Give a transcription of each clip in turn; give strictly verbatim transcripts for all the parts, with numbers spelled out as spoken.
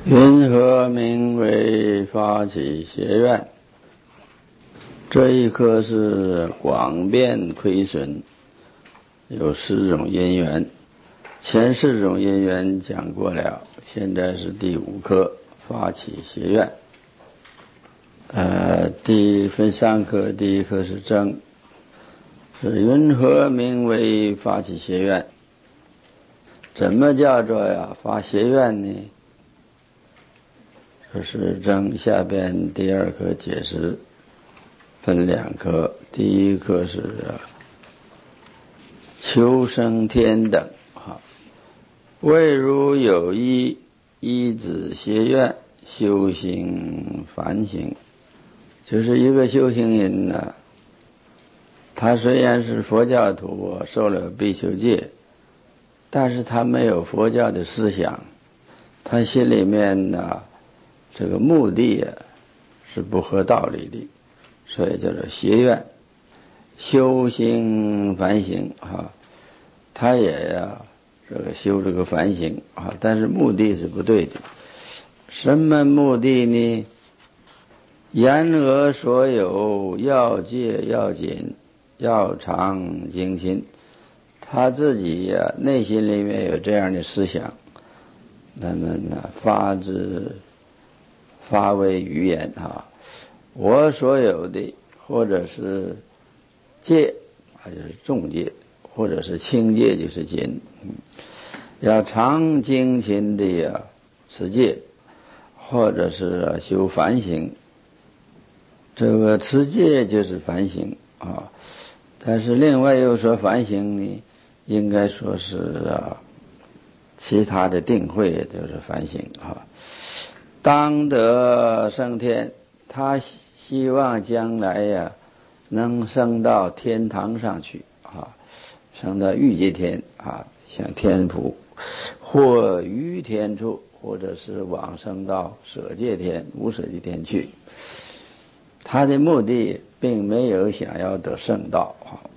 云何名为发起邪愿？这一课是广变亏损，有四种因缘，前四种因缘讲过了，现在是第五课发起邪愿。呃，第分三课，第一课是正，是云何名为发起邪愿？怎么叫做呀发邪愿呢？这是正下边第二课解释，分两课，第一课是求生天等啊，谓如有一依止邪愿，修行反省，就是一个修行人呢，他虽然是佛教徒，受了比丘戒，但是他没有佛教的思想，他心里面呢这个目的啊是不合道理的，所以叫做邪愿。修行反省啊，他也要这个修这个反省啊，但是目的是不对的。什么目的呢？言而所有，要戒要紧，要常精勤。他自己呀、啊、内心里面有这样的思想，那么呢发自发为语言啊，我所有的或者是戒啊就是重戒，或者是轻戒就是谨，嗯，要常精勤的呀持戒，或者是修反省。这个持戒就是反省啊，但是另外又说反省呢，应该说是啊其他的定慧就是反省啊。当得升天，他希望将来呀能升到天堂上去啊，升到欲界天啊，像天福，或于天处，或者是往生到舍界天、无舍界天去。他的目的并没有想要得圣道啊。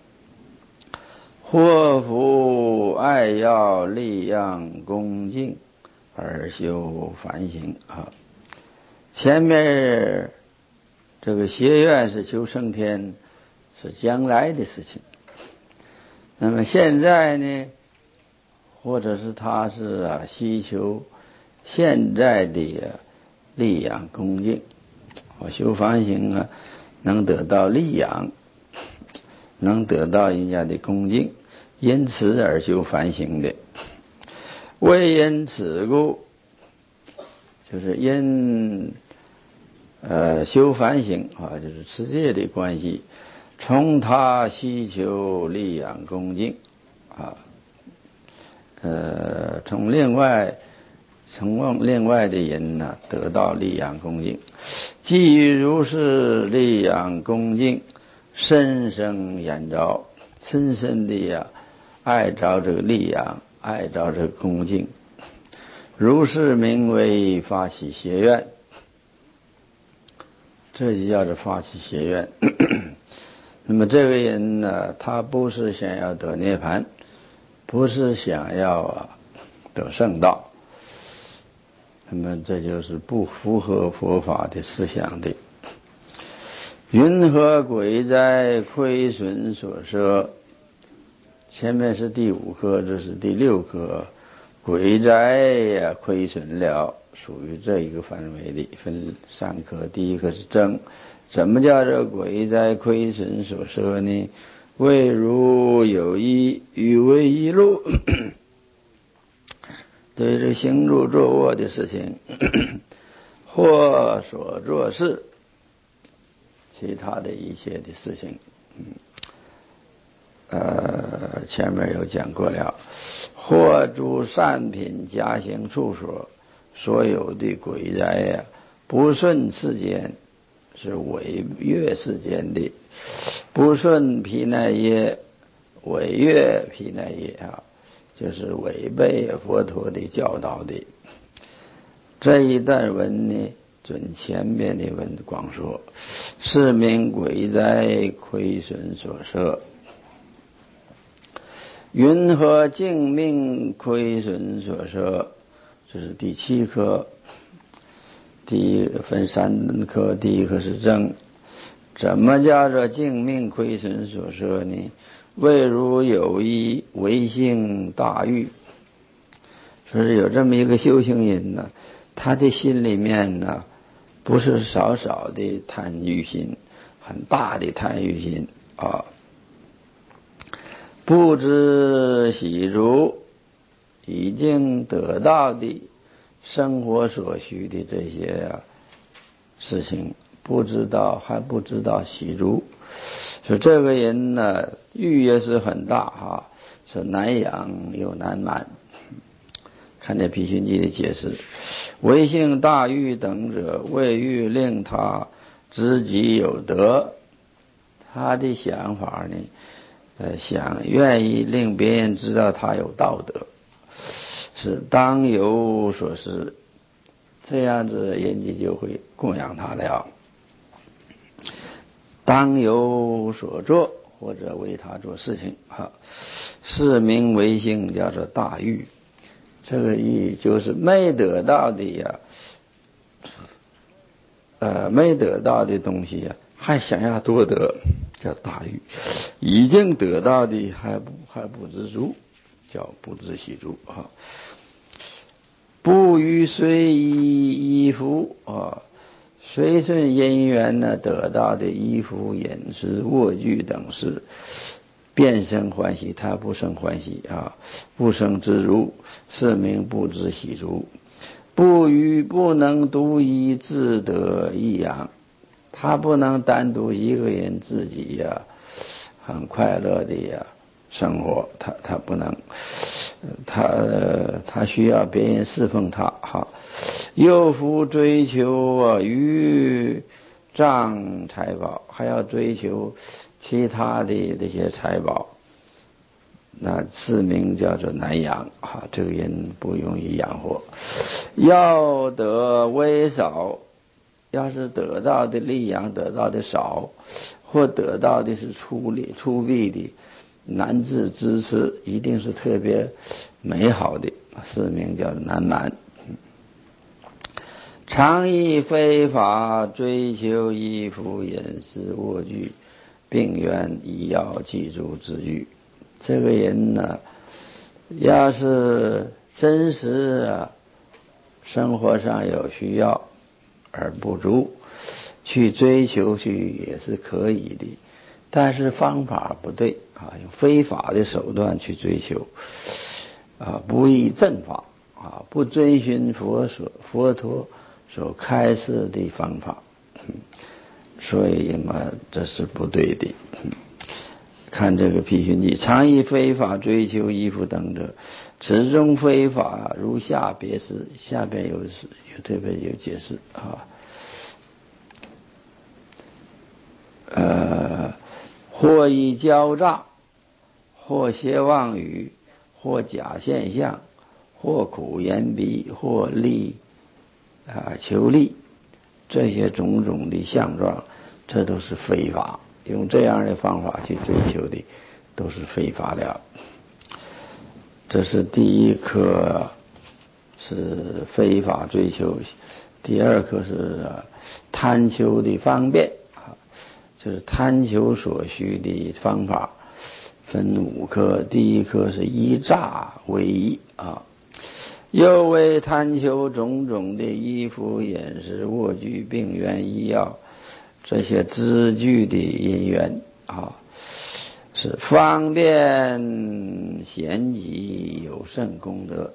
或夫爱要力养恭敬而修反省啊。前面这个邪愿是求升天，是将来的事情。那么现在呢，或者是他是啊希求现在的力养恭敬，我修反省啊，能得到力养，能得到人家的恭敬，因此而修反省的。为因此故，就是因呃修反省啊，就是持戒的关系，从他希求力养恭敬啊，呃，从另外从另外的人呢得到力养恭敬，基于如是力养恭敬，深生眼着，深深的呀爱着这个力养，爱着这个恭敬，如是名为发起邪愿。这就叫做发起邪愿。那么这个人呢，他不是想要得涅槃，不是想要啊得圣道，那么这就是不符合佛法的思想的。云何鬼哉亏损所摄？前面是第五课，这是第六课。鬼哉呀亏损了，属于这一个范围的，分三课。第一课是正，怎么叫这鬼哉亏损所摄呢？谓如有一与为一路，对这行住坐卧的事情，或所做事，其他的一些的事情，嗯，呃，前面有讲过了。或诸善品加行处所，所有的鬼哉呀，不顺世间，是违越世间的；不顺毗奈耶，违越毗奈耶啊，就是违背佛陀的教导的。这一段文呢，准前面的文广说，是名鬼哉亏损所摄。云何净命亏损所摄？ 这是第七科。第一分三科，第一科是正。怎么叫做净命亏损所摄呢？谓如有一唯性大欲，说是有这么一个修行人呢，他的心里面呢，不是少少的贪欲心，很大的贪欲心啊。不知喜足，已经得到的生活所需的这些事情，不知道还不知道喜足，说这个人呢，欲也是很大哈，是难养又难满。看这毗熏记的解释，唯性大欲等者，为欲令他知己有德。他的想法呢，呃，想愿意令别人知道他有道德，是当有所施，这样子人家就会供养他了。当有所做，或者为他做事情啊，是名为性，叫做大欲。这个欲就是没得到的呀，呃，没得到的东西呀，还想要多得，叫大欲；已经得到的还不还不知足，叫不知喜足啊。不于随衣衣服啊，随顺因缘呢得到的衣服、饮食、卧具等事，便生欢喜，他不生欢喜啊，不生知足，是名不知喜足。不于不能独一自得益养，他不能单独一个人自己呀、啊、很快乐的呀生活，他他不能，他他需要别人侍奉他哈。又复追求啊于障财宝，还要追求其他的这些财宝，那自名叫做难养啊，这个人不容易养活。要得微少，要是得到的利养得到的少，或得到的是粗劣粗鄙的，难自支持，一定是特别美好的，是名叫难满。常以非法追求衣服、饮食、卧具、病源、医药、寄住之欲，这个人呢，要是真实啊，生活上有需要而不足，去追求去也是可以的，但是方法不对啊，用非法的手段去追求啊，不依正法啊，不遵循佛所佛陀所开示的方法，所以嘛，这是不对的。看这个毗熏记，常以非法追求衣服等者，此中非法如下别释，下边有有特别有解释啊。呃，或以骄诈，或邪妄语，或假现象，或苦言鼻，或利啊求利，这些种种的相状，这都是非法。用这样的方法去追求的，都是非法的。这是第一课，是非法追求；第二课是贪求的方便啊，就是贪求所需的方法，分五科。第一科是依诈为宜啊，又为贪求种种的衣服、饮食、卧具、病源、医药。这些支具的因缘啊，是方便贤集有甚功德。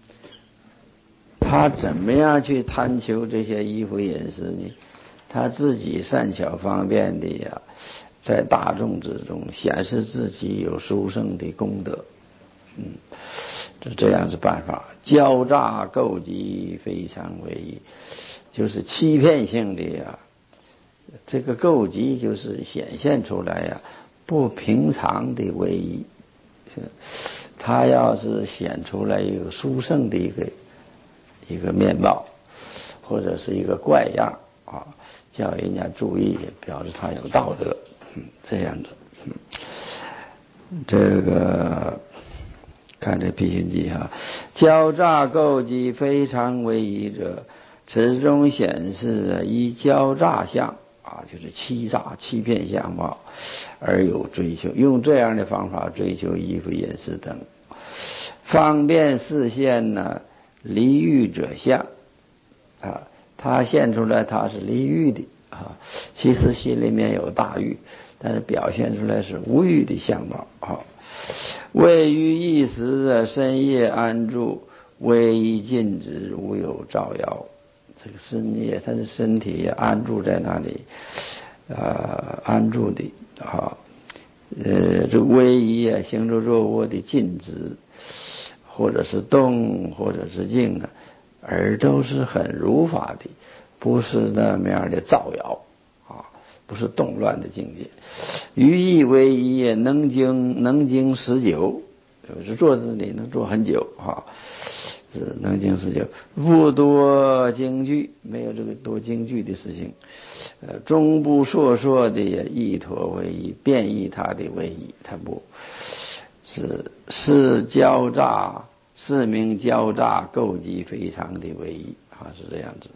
他怎么样去贪求这些衣服饮食呢？他自己善巧方便的呀，在大众之中显示自己有殊胜的功德。嗯，就这样是办法。狡诈构集非常为宜，就是欺骗性的呀。这个构集就是显现出来呀，不平常的威仪。他要是显出来一个殊胜的一个一个面貌，或者是一个怪样啊，叫人家注意，表示他有道德，嗯、这样的。嗯、这个看这批评记哈，狡诈构记非常为宜者，此中显示以狡诈相啊，就是欺诈欺骗相貌而有追求，用这样的方法追求衣服饮食等，方便示现呢离欲者相啊，他现出来他是离欲的啊，其实心里面有大欲，但是表现出来是无欲的相貌啊。为于一时深夜安住，唯一禁止无有照耀。这个深夜他的身体安住在那里呃安住的啊，呃这唯一啊行住坐卧的禁止，或者是动或者是静啊，而都是很如法的，不是那么样的造谣啊，不是动乱的境界。于意为一，能经能经十九，就是坐这里能坐很久啊，是能经十九，不多京剧，没有这个多京剧的事情。呃，终不烁烁的意陀为一，变异他的为一，他不是是狡诈，是名狡诈构记非常的为一啊，是这样子。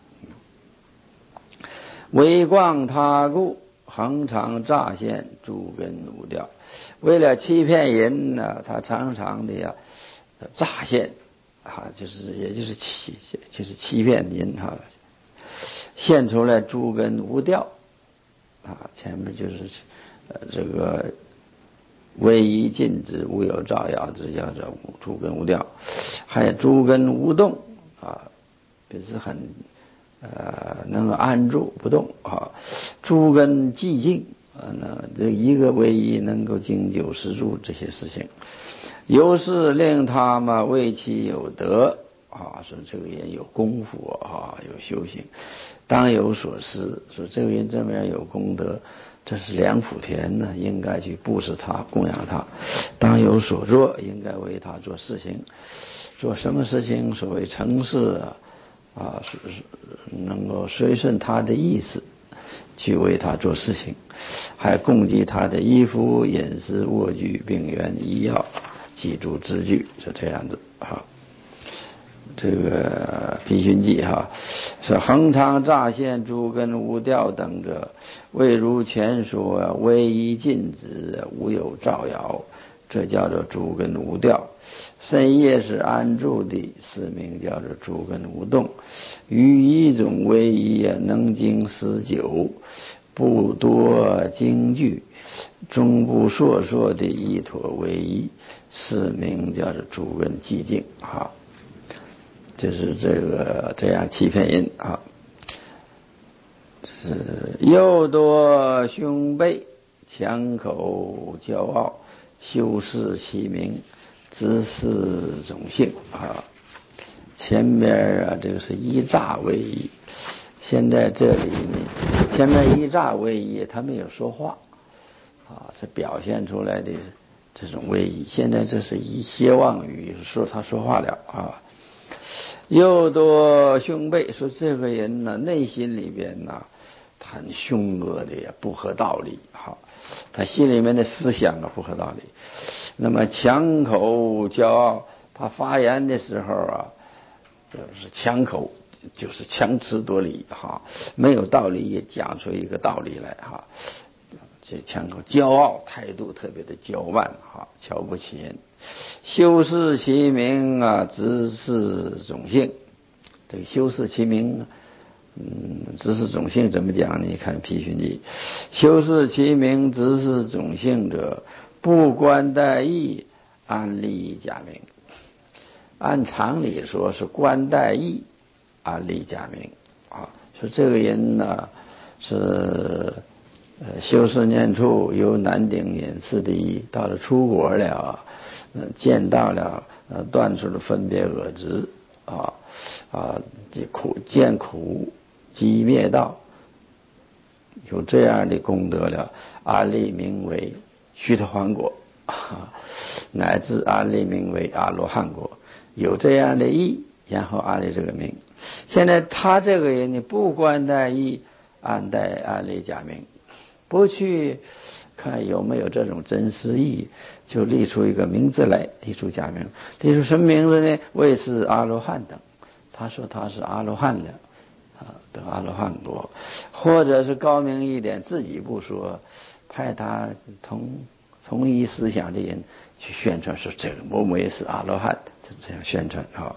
为光他故，恒常乍现诸根无调。为了欺骗人呢，他常常的呀乍现啊，就是也就是欺就是欺骗人哈，现出来诸根无调啊，前面就是呃这个唯一禁止无有照耀，这叫做诸根无调，还有诸根无动啊，也是很呃能够安住不动啊，诸根寂静啊，那这一个唯一能够经久实住这些事情，由是令他们为其有德啊，说这个人有功夫啊，有修行，当有所施，说这个人这么样有功德，这是良福田呢，应该去布施他，供养他。当有所做，应该为他做事情。做什么事情？所谓成事啊，是能够随顺他的意思去为他做事情，还供给他的衣服、饮食、卧具、病源、医药、记住支具，是这样的啊。这个批训记哈，是恒常乍现诸根无调等者，未如前说唯一禁止无有照摇，这叫做诸根无调。深夜是安住的，是名叫做诸根无动。于一种唯一能经十九，不多经句，终不烁烁的一陀唯一，是名叫做诸根寂静啊。就是这个这样欺骗人啊，是又多凶悖，强口骄傲，修饰其名，直视种性啊。前面啊，这个是一诈为一，现在这里呢，前面一诈为一，他没有说话啊，这表现出来的这种为一。现在这是一歇妄语，说他说话了啊。又多凶悖，说这个人呢，内心里边呢很凶恶的呀，不合道理哈，他心里面的思想啊不合道理。那么强口骄傲，他发言的时候啊，就是强口，就是强词夺理哈，没有道理也讲出一个道理来哈。这强口骄傲，态度特别的骄慢哈，瞧不起人。修饰其名啊，直视种性。这个修饰其名，嗯，直视种性怎么讲呢？你看批训记，修饰其名，直视种性者，不观待义，安立假名。按常理说是观待义，安立假名啊。说这个人呢是。呃，修饰念处由南顶隐士的一，到了出国了，呃，见到了，呃，断除了分别恶执啊啊，这苦见苦即灭道，有这样的功德了，安立名为须陀洹果，啊，乃至安立名为阿罗汉果，有这样的义，然后安立这个名。现在他这个人呢，不观待义，安待安立假名。不去看有没有这种真实意义，就立出一个名字来，立出假名。立出什么名字呢？谓是阿罗汉等。他说他是阿罗汉了，啊，得阿罗汉果。或者是高明一点，自己不说，派他同同一思想的人去宣传，说这个某某也是阿罗汉，就这样宣传啊。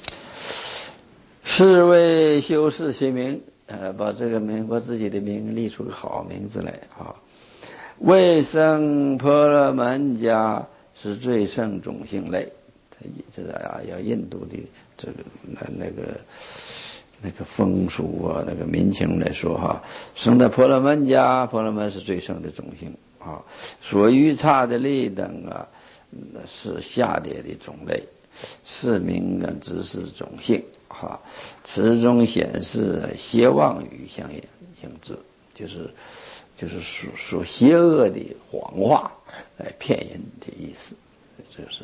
是为修饰其名，呃，把这个名，把自己的名立出个好名字来啊。为生婆罗门家是最胜种姓类，这这啊，要印度的这个那那个那个风俗啊，那个民情来说哈，生在婆罗门家，婆罗门是最胜的种姓啊。所欲差的类等啊，是下列的种类，是名啊，只是种姓哈。此中显示邪妄语相应应之，就是就是说说邪恶的谎话来骗人的意思，就是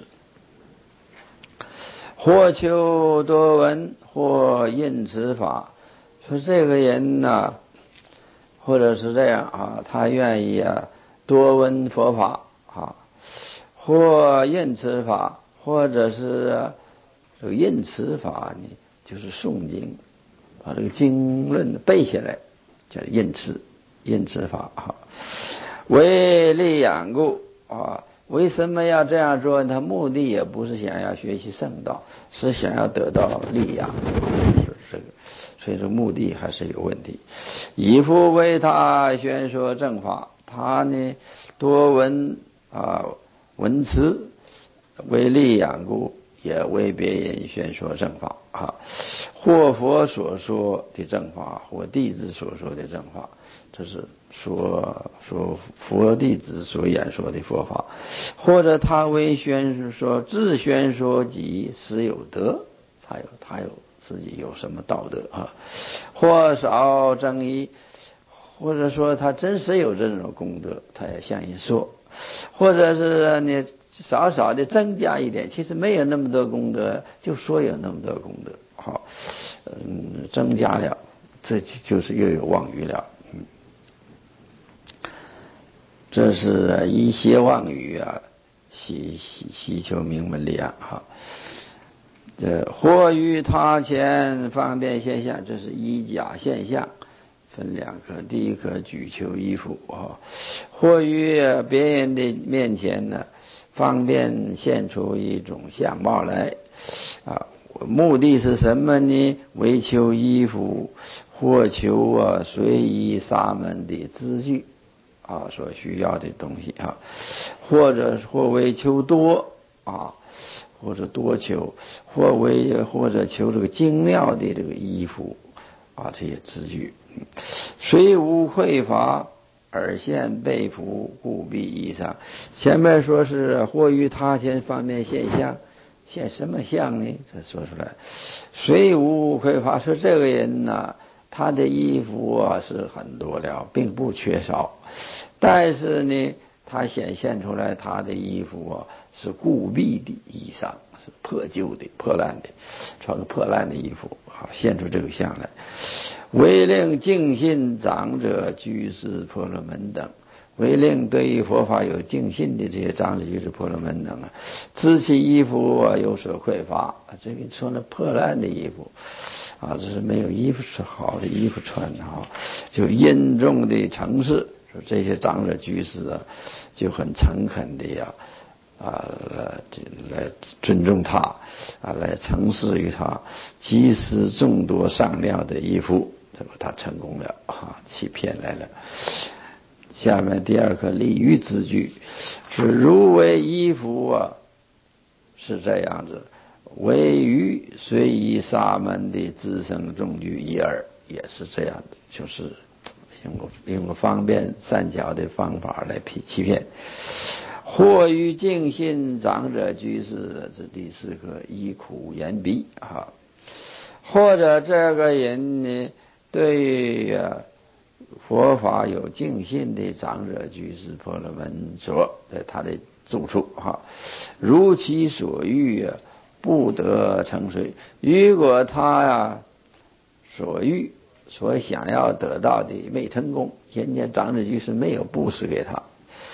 或求多闻，或印此法。说这个人呢，或者是这样啊，他愿意啊多闻佛法啊，或印此法，或者是这个印此法呢，就是诵经，把这个经论背下来，叫印此印此法啊。为利养故啊。为什么要这样做？他目的也不是想要学习圣道，是想要得到利养，是这个，所以说目的还是有问题。以复为他宣说正法，他呢多闻啊闻词，为利养故，也为别人宣说正法啊。或佛所说的正法，或弟子所说的正法，这是说说佛弟子所演说的佛法，或者他为宣说自宣说己实有德，他有他有自己有什么道德啊？或少争议，或者说他真实有这种功德，他也向人说，或者是你少少的增加一点，其实没有那么多功德，就说有那么多功德，好，嗯，增加了，这就是又有妄语了。嗯，这是以邪妄语啊，希希希求名闻利养哈。这或于他前方便现象，这是以假现象，分两科。第一科举求衣服啊，或于别人的面前呢，方便现出一种相貌来啊。目的是什么呢？为求衣服，或求啊随意沙门的资具啊，所需要的东西啊，或者或为求多啊，或者多求，或为或者求这个精妙的这个衣服啊，这些资具，虽无匮乏而现被服，故必衣裳。前面说是或于他前方面现象，现什么相呢？这说出来，虽无匮乏，说这个人呢，他的衣服啊是很多了，并不缺少，但是呢，他显现出来他的衣服啊是故弊的衣裳，是破旧的、破烂的，穿个破烂的衣服啊，现出这个相来。为令敬信长者、居士、婆罗门等，为令对于佛法有敬信的这些长者、居士、婆罗门等啊，知其衣服啊有所匮乏，这个穿了破烂的衣服啊，这是没有衣服是好的衣服穿啊，就殷重的诚实，说这些长者、居士啊，就很诚恳的呀。啊，来来尊重他，啊，来诚实于他，即使众多上妙的衣服，这个他成功了啊，欺骗来了。下面第二课礼遇之句，是如为衣服啊，是这样子，为于虽以沙门的自生众句一二，也是这样的，就是用用个方便善巧的方法来欺骗。或于敬信长者居士，这第四个以苦言逼啊，或者这个人呢，对于啊佛法有敬信的长者居士婆罗门所，在他的住处哈，如其所欲啊，不得成随。如果他呀所欲所想要得到的没成功，人家长者居士没有布施给他。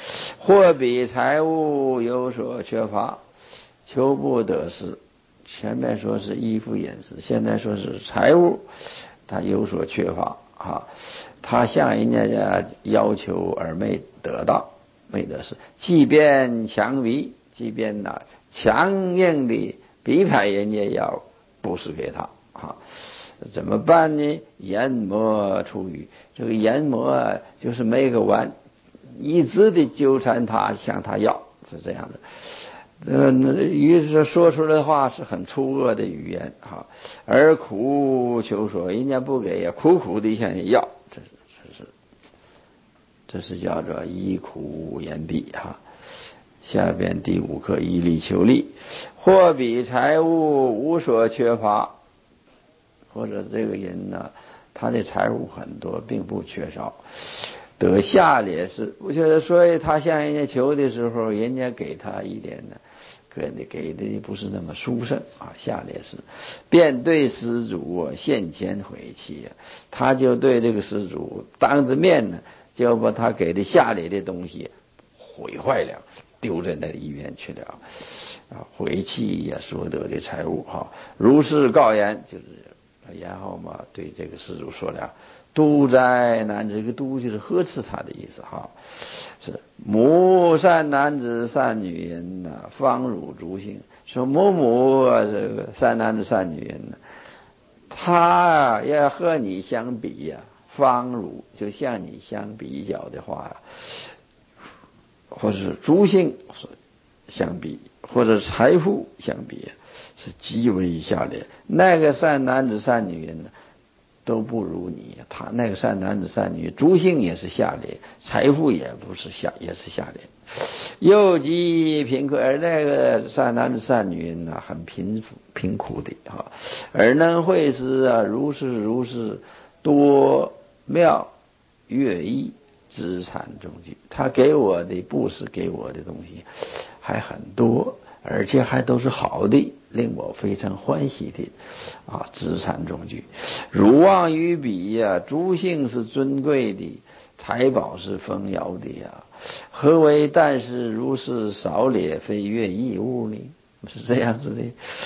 或比财物有所缺乏，求不得事。前面说是衣服饮食，现在说是财物，他有所缺乏啊，他向人家要求而没得到，没得事。即便强逼，即便呢强硬的逼迫人家要布施给他啊，怎么办呢？研磨出于这个研磨就是没个完，一直的纠缠他，向他要，是这样的。呃，于是说出来的话是很粗恶的语言哈，而苦求说，人家不给呀，苦苦的向你要，这是这是这是叫做以苦言弊哈。下边第五课以利求利，或比财物无所缺乏，或者这个人呢，他的财物很多，并不缺少。得下劣事，我觉得，所以他向人家求的时候，人家给他一点呢，给的给的不是那么殊胜啊，下劣事，便对施主现前毁弃啊，他就对这个施主当着面呢，就把他给的下劣的东西毁坏了，丢在那里面去了啊，毁弃呀所得的财物哈，如是告言，就是然后嘛，对这个施主说了。都哉男子，这个都就是呵斥他的意思哈。是母善男子善女人呐、啊，方汝足性。说某某啊，这个善男子善女人呢、啊，他啊要和你相比呀、啊，方汝就像你相比较的话，或是足性相比，或者财富相比，是极为下劣。那个善男子善女人呢？都不如你，他那个善男子善女，诸性也是下劣，财富也不是下，也是下劣。又极贫苦，而那个善男子善女人呢，很贫贫苦的啊，而能会师啊，如是如是多妙乐意资产中具，他给我的布施给我的东西还很多。而且还都是好的，令我非常欢喜的啊！资产中具，汝望于彼呀，诸性是尊贵的，财宝是丰饶的呀。何为但是如是少劣，非越异物呢？是这样子的，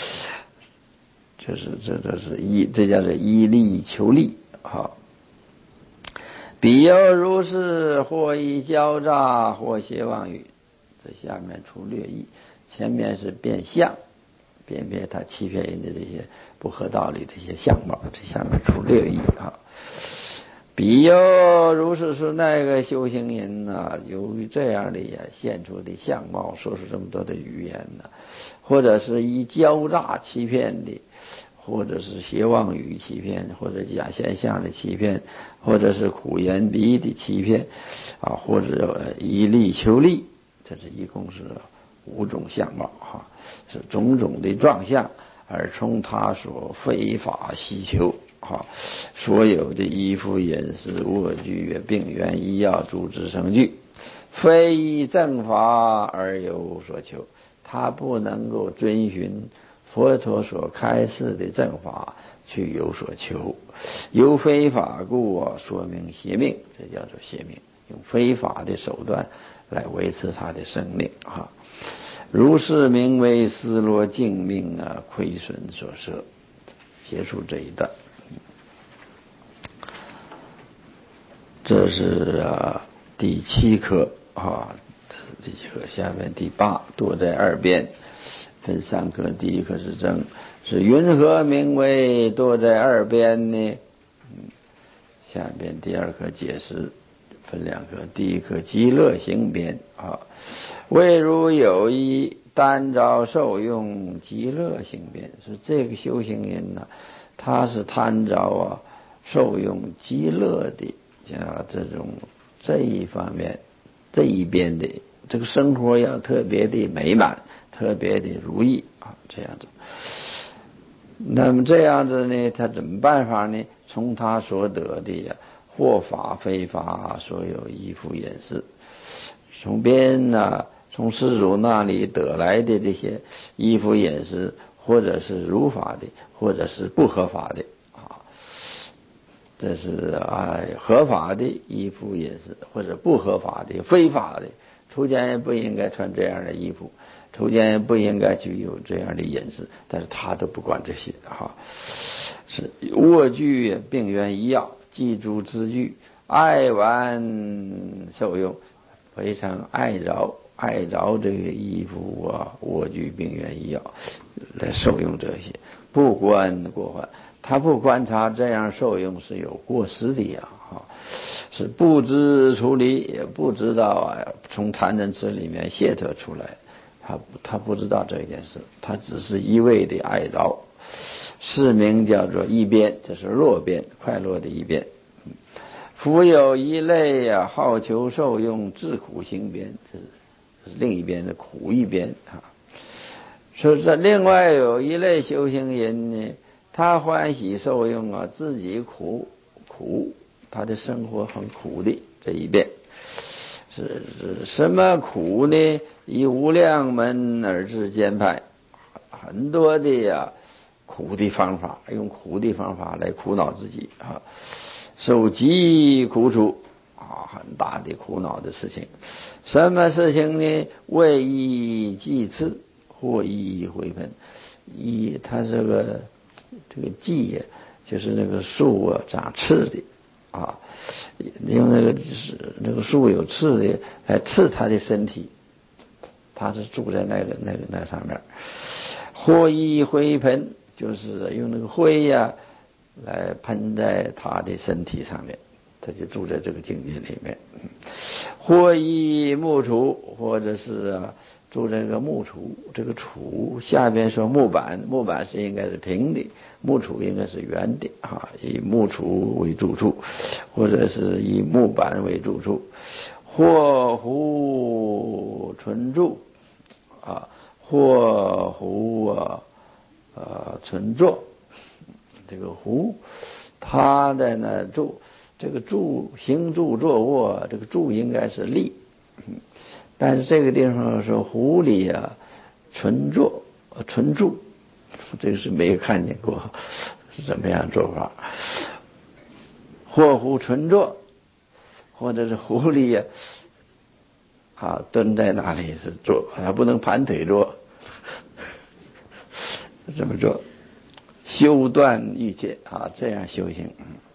就是这这是依，这叫做依利求利啊。彼又如是，或以狡诈，或邪妄语。这下面出略意。前面是变相，辨别他欺骗人的这些不合道理这些相貌，这下面出略意啊。比又如是说，那个修行人呢、啊，由于这样的呀现出的相貌，说出这么多的语言呢、啊，或者是以狡诈欺骗的，或者是邪妄语欺骗，或者假现象的欺骗，或者是苦言逼的欺骗啊，或者以利求利，这是一共是五种相貌哈，是种种的状相，而从他所非法希求哈，所有的衣服饮食卧具病源医药诸之生具，非依正法而有所求，他不能够遵循佛陀所开示的正法去有所求，由非法故说明邪命，这叫做邪命，用非法的手段来维持他的生命哈。如是名为失落净命啊，亏损所摄。结束这一段，这是啊第七课啊，第七课下面第八多在二边，分三课，第一课是正，是云何名为多在二边呢？嗯，下边第二课解释。分两课，第一课极乐行边啊，未如有一单招受用极乐行边，是这个修行人呢，他是贪着啊受用极乐的，像这种这一方面这一边的这个生活要特别的美满，特别的如意啊，这样子。那么这样子呢，他怎么办法呢？从他所得的呀。或法非法，所有衣服饮食，从别人呢，从施主那里得来的这些衣服饮食，或者是如法的，或者是不合法的啊，这是啊合法的衣服饮食，或者不合法的、非法的出家人不应该穿这样的衣服，出家人不应该具有这样的饮食，但是他都不管这些哈。是卧具病源医药，记住之句，爱玩受用，非常爱着爱着这个衣服啊，卧具病源医药来受用这些，不观过患。他不观察这样受用是有过失的呀，哈，是不知处理，也不知道啊，从贪嗔痴里面解脱出来，他他不知道这件事，他只是一味的爱着，是名叫做一边，这是乐边，快乐的一边。夫有一类呀、啊，好求受用，自苦行边，这是另一边的苦一边啊。说这另外有一类修行人呢，他欢喜受用啊，自己苦苦，他的生活很苦的这一边。是是什么苦呢？以无量门而至兼派，很多的呀苦的方法，用苦的方法来苦恼自己啊，受极苦楚啊，很大的苦恼的事情。什么事情呢？为义济刺，或义回盆。义，它这个这个济就是那个树啊长刺的啊，用那个那个树有刺的来刺他的身体，他是住在那个那个那上面。或义灰盆，就是用那个灰呀、啊、来喷在他的身体上面，他就住在这个境界里面。或义木杵，或者是啊住在这个木杵，这个杵下边说木板，木板是应该是平的，木杵应该是圆的啊，以木杵为住处，或者是以木板为住处。或胡存住啊，或胡啊呃存坐，这个胡他在那住，这个住行住坐卧，这个住应该是立，但是这个地方说狐狸啊存坐存住，这个是没有看见过是怎么样做法。或狐存坐，或者是狐狸呀、啊，啊蹲在那里是坐，还不能盘腿坐，这么做修断欲界啊，这样修行。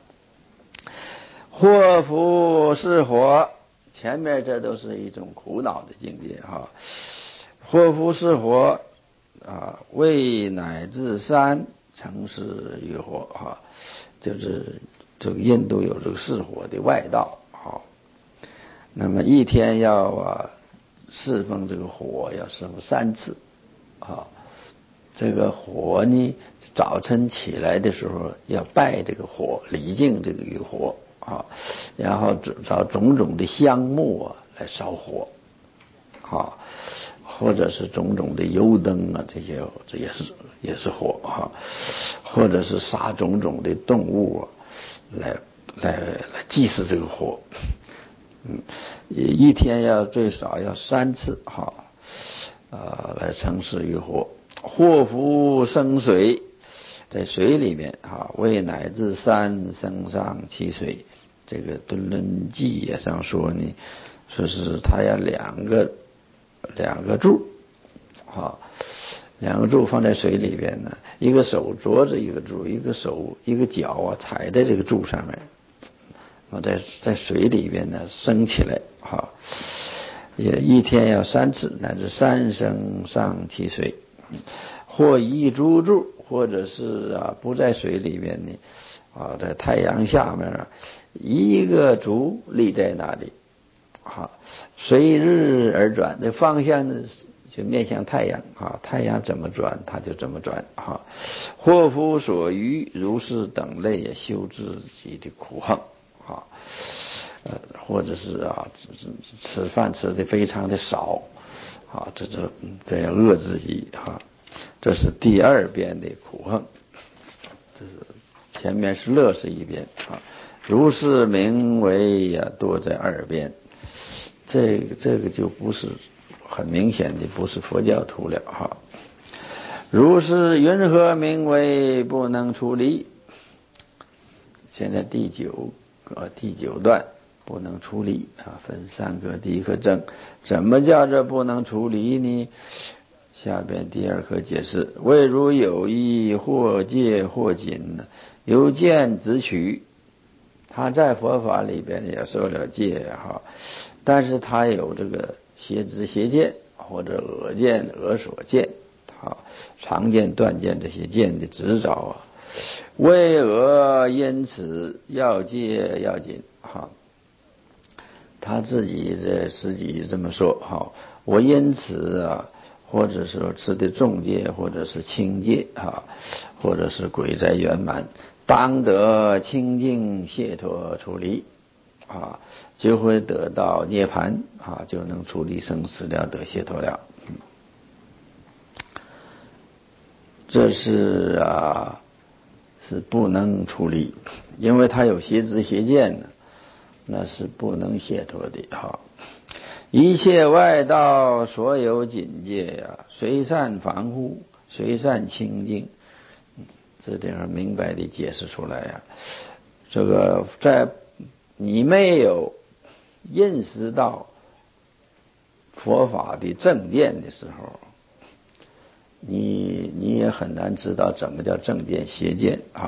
祸福是火，前面这都是一种苦恼的境界哈。祸福是火啊，为乃至山城市于火哈，就是这个印度有这个是火的外道哈。那么一天要啊侍奉这个火，要侍奉三次啊。这个火呢，早晨起来的时候要拜这个火，礼敬这个与火啊，然后找种种的香木啊来烧火啊，或者是种种的油灯啊，这些这也是也是火啊，或者是杀种种的动物啊，来来来祭祀这个火。嗯，一天要最少要三次哈，啊，来称示于火。祸福生水，在水里面啊，为乃至山生上其水。这个敦论记也上说呢，说是他要两个两个柱啊，两个柱放在水里边呢，一个手捉着一个柱，一个手一个脚啊踩在这个柱上面，啊，在在水里边呢升起来哈，也一天要三次，乃至三升上其水。或一株柱，或者是啊不在水里面呢，啊在太阳下面啊，一个竹立在那里，啊随日而转，这方向呢就面向太阳啊，太阳怎么转它就怎么转啊。祸福所余，如是等类也修自己的苦行啊，呃或者是啊吃饭吃的非常的少。啊，这这这样饿自己哈，这是第二边的苦行。这是前面是乐是一边啊，如是名为呀多在二边。这个这个就不是很明显的，不是佛教徒了哈。如是云何名为不能出离？现在第九呃第九段不能出离啊，分三个第一个正，怎么叫这不能出离呢？下边第二课解释：谓如有意或戒或禁，由见直取。他在佛法里边也受了戒哈，但是他有这个邪知邪见或者恶见恶所见，啊，常见断见这些见的执着啊，为恶因此要戒要紧哈。他自己的自己这么说哈，我因此啊，或者说持的重戒，或者是轻戒啊，或者是鬼在圆满，当得清净解脱出离啊，就会得到涅槃啊，就能出离生死了，得解脱了。嗯，这是啊，是不能出离，因为他有邪知邪见呢，那是不能解脱的哈。一切外道所有境界呀，虽善防护，虽善清净，这地方明白地解释出来呀。这个在你没有认识到佛法的正见的时候，你你也很难知道怎么叫正见邪见啊。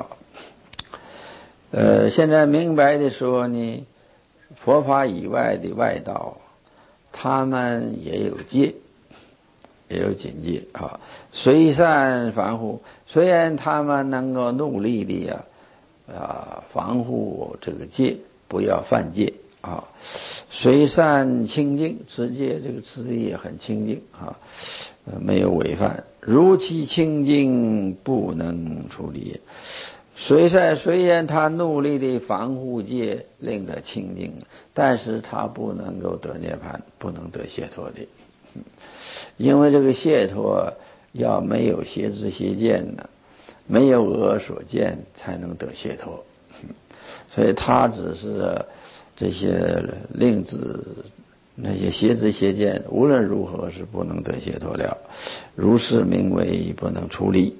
呃，现在明白的说呢，佛法以外的外道，他们也有戒，也有警戒啊。虽善防护，虽然他们能够努力的呀啊防护这个戒，不要犯戒啊。虽善清净，持戒这个持的也很清净啊，没有违犯。如其清净，不能出离。虽然虽然他努力的防护戒，令他清净，但是他不能够得涅槃，不能得解脱的。因为这个解脱要没有邪知邪见呢，没有恶所见，才能得解脱。所以他只是这些令子那些邪知邪见，无论如何是不能得解脱了，如是名为不能出离。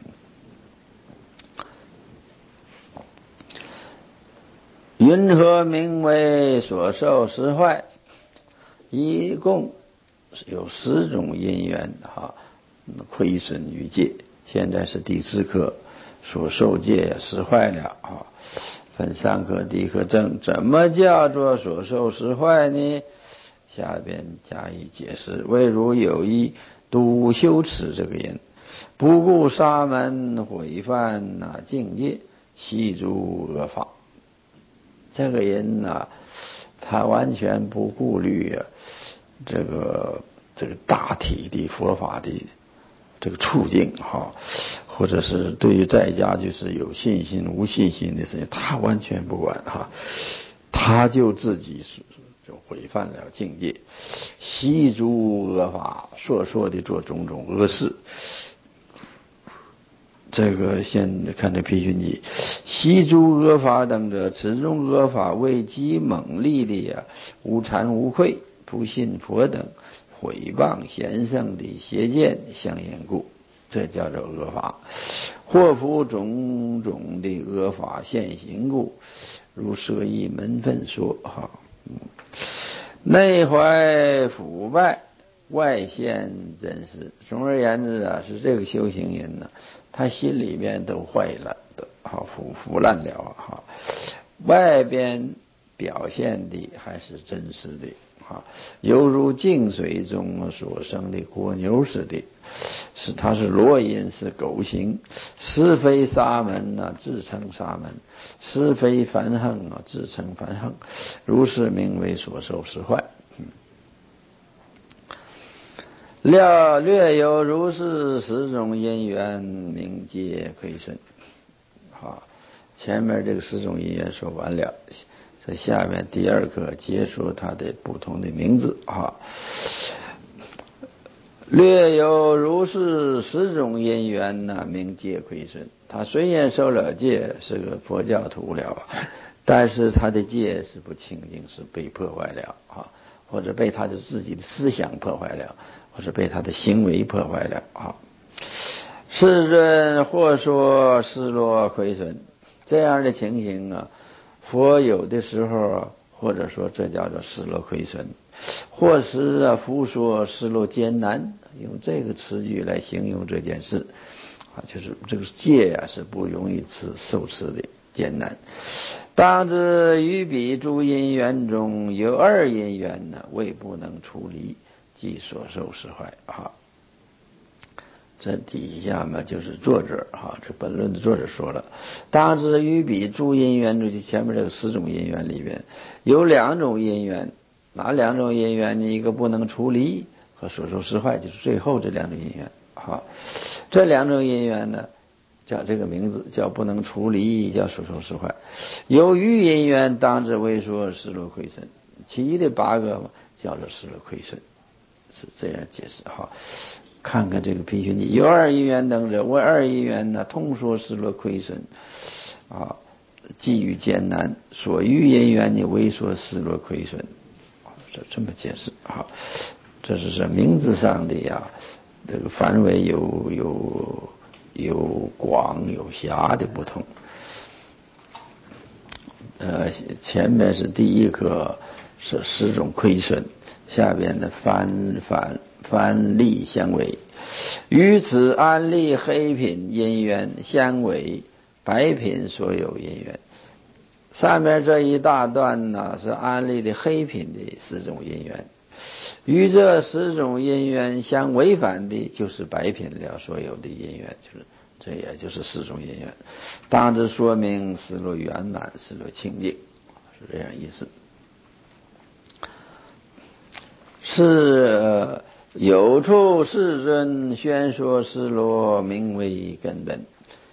云何名为所受实坏？一共有十种因缘哈，亏损于戒。现在是第四课，所受戒实坏了啊，分三课，第一课正，怎么叫做所受实坏呢？下边加以解释：谓如有意笃修持这个人，不顾沙门毁犯呐境界，习诸恶法。这个人呢、啊，他完全不顾虑啊，这个这个大体的佛法的这个处境哈，或者是对于在家就是有信心无信心的事情，他完全不管哈，他就自己是就毁犯了境界，习诸恶法，说说的做种种恶事。这个先看这批训记，习诸恶法等者，此种恶法为极猛力的呀，无惭无愧，不信佛等，毁谤贤圣的邪见相应故，这叫做恶法。或复种种的恶法现行故，如舍一门分说哈，内怀腐败，外现真实。总而言之啊，是这个修行人呢，他心里面都坏了的，好腐腐烂了哈，外边表现的还是真实的哈，犹如净水中所生的蜗牛似的，是它是罗音，是狗行，是非沙门啊，自称沙门，是非梵行啊，自称梵行，如是名为所受实坏。略略有如是十种因缘，名皆亏损。好，前面这个十种因缘说完了，在下面第二课结束它的不同的名字啊。略有如是十种因缘呢，名皆亏损。他虽然受了戒，是个佛教徒了，但是他的戒是不清净，是被破坏了啊，或者被他的自己的思想破坏了，或者被他的行为破坏了啊。世尊或说失落亏损，这样的情形啊，佛有的时候或者说这叫做失落亏损，或是啊复说失落艰难，用这个词句来形容这件事啊，就是这个戒啊是不容易持受持的艰难。当知于彼诸因缘中有二因缘呢，未不能处理，即所受释怀啊。这底下嘛就是作者哈，这本论的作者说了，当知于彼诸因缘中，前面这个十种因缘里边有两种因缘，哪两种因缘呢？一个不能处理和所受释怀，就是最后这两种因缘。好，这两种因缘呢，叫这个名字叫不能处理，叫所受释怀。由于因缘，当知为说失落亏损，其余的八个嘛叫做失落亏损，是这样解释哈。看看这个批训记，有二因缘等者，为二因缘呢，通说失落亏损啊，际遇艰难，所欲因缘呢，为说失落亏损，这这么解释啊。这是这名字上的呀，这个范围有有有广有狭的不同。呃，前面是第一个是十种亏损，下边的翻翻翻例相违，于此安立黑品因缘相违，白品所有因缘。上面这一大段呢是安立的黑品的十种因缘，与这十种因缘相违反的，就是白品了所有的因缘，就是这也就是十种因缘。当知说明失落圆满，失落清净，是这样意思。是有处世尊宣说失落，名为根本。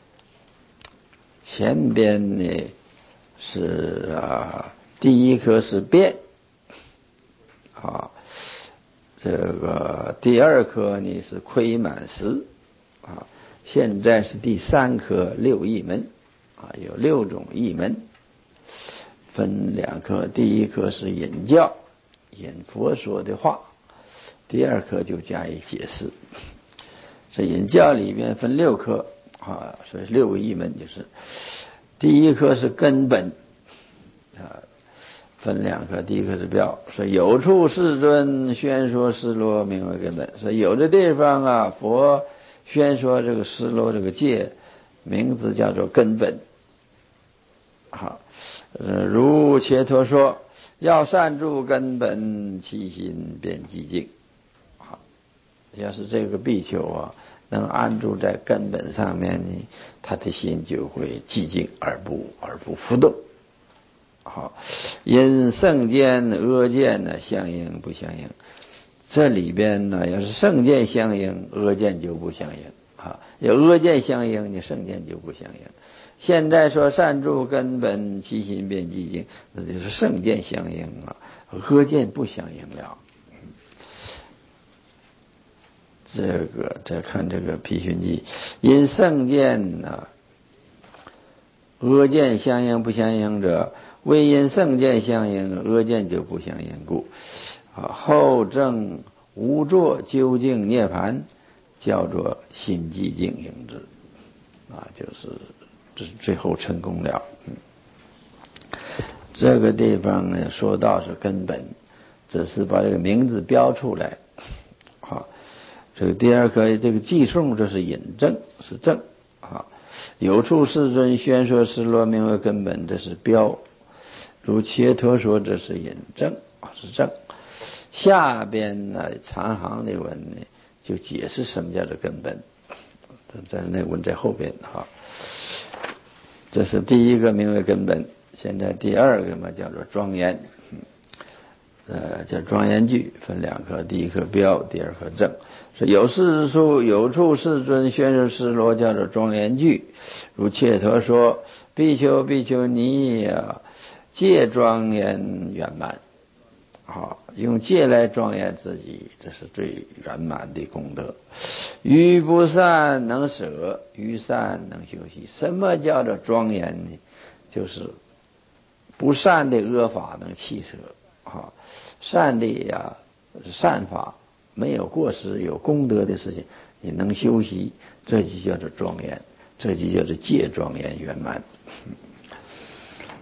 前边呢是啊，第一颗是变啊，这个第二颗呢是亏满时啊，现在是第三颗六义门啊，有六种义门，分两颗，第一颗是引教，引佛说的话，第二颗就加以解释。这引教里面分六颗啊，所以六个义门就是，第一颗是根本啊，分两颗，第一颗是标，说有处世尊宣说失落，名为根本。说有的地方啊，佛宣说这个失落这个戒，名字叫做根本。好，呃，如切陀说，要善住根本，其心便寂静。好，要是这个比丘啊，能安住在根本上面呢，他的心就会寂静而不而不浮动。好，因圣见阿见呢相应不相应？这里边呢，要是圣见相应，阿见就不相应啊；要阿见相应，你圣见就不相应。现在说善住根本，其心便寂静，那就是圣见相应啊，阿见不相应了。这个再看这个批训记，因圣见呢，阿见相应不相应者，为因圣见相应，阿见就不相应故。啊，后证无作究竟涅槃，叫做心寂静应之。啊，就是这是最后成功了。嗯，这个地方呢，说到是根本，只是把这个名字标出来。好，这个第二个这个寄送，这是引证，是证。啊，有处世尊宣说失落，名为根本，这是标。如切陀说，这是引证，是证。下边呢长行的文呢，就解释什么叫做根本。在那文在后边哈，这是第一个名为根本。现在第二个嘛叫做庄严，呃，叫庄严句，分两颗，第一颗标，第二颗正。是有事处有处世尊宣说失落，叫做庄严句。如切陀说，比丘比丘尼啊，戒庄严圆满。好，用戒来庄严自己，这是最圆满的功德。于不善能舍，于善能修习。什么叫做庄严呢？就是不善的恶法能弃舍，啊，善的呀善法没有过失，有功德的事情你能修习，这就叫做庄严，这就叫做戒庄严圆满。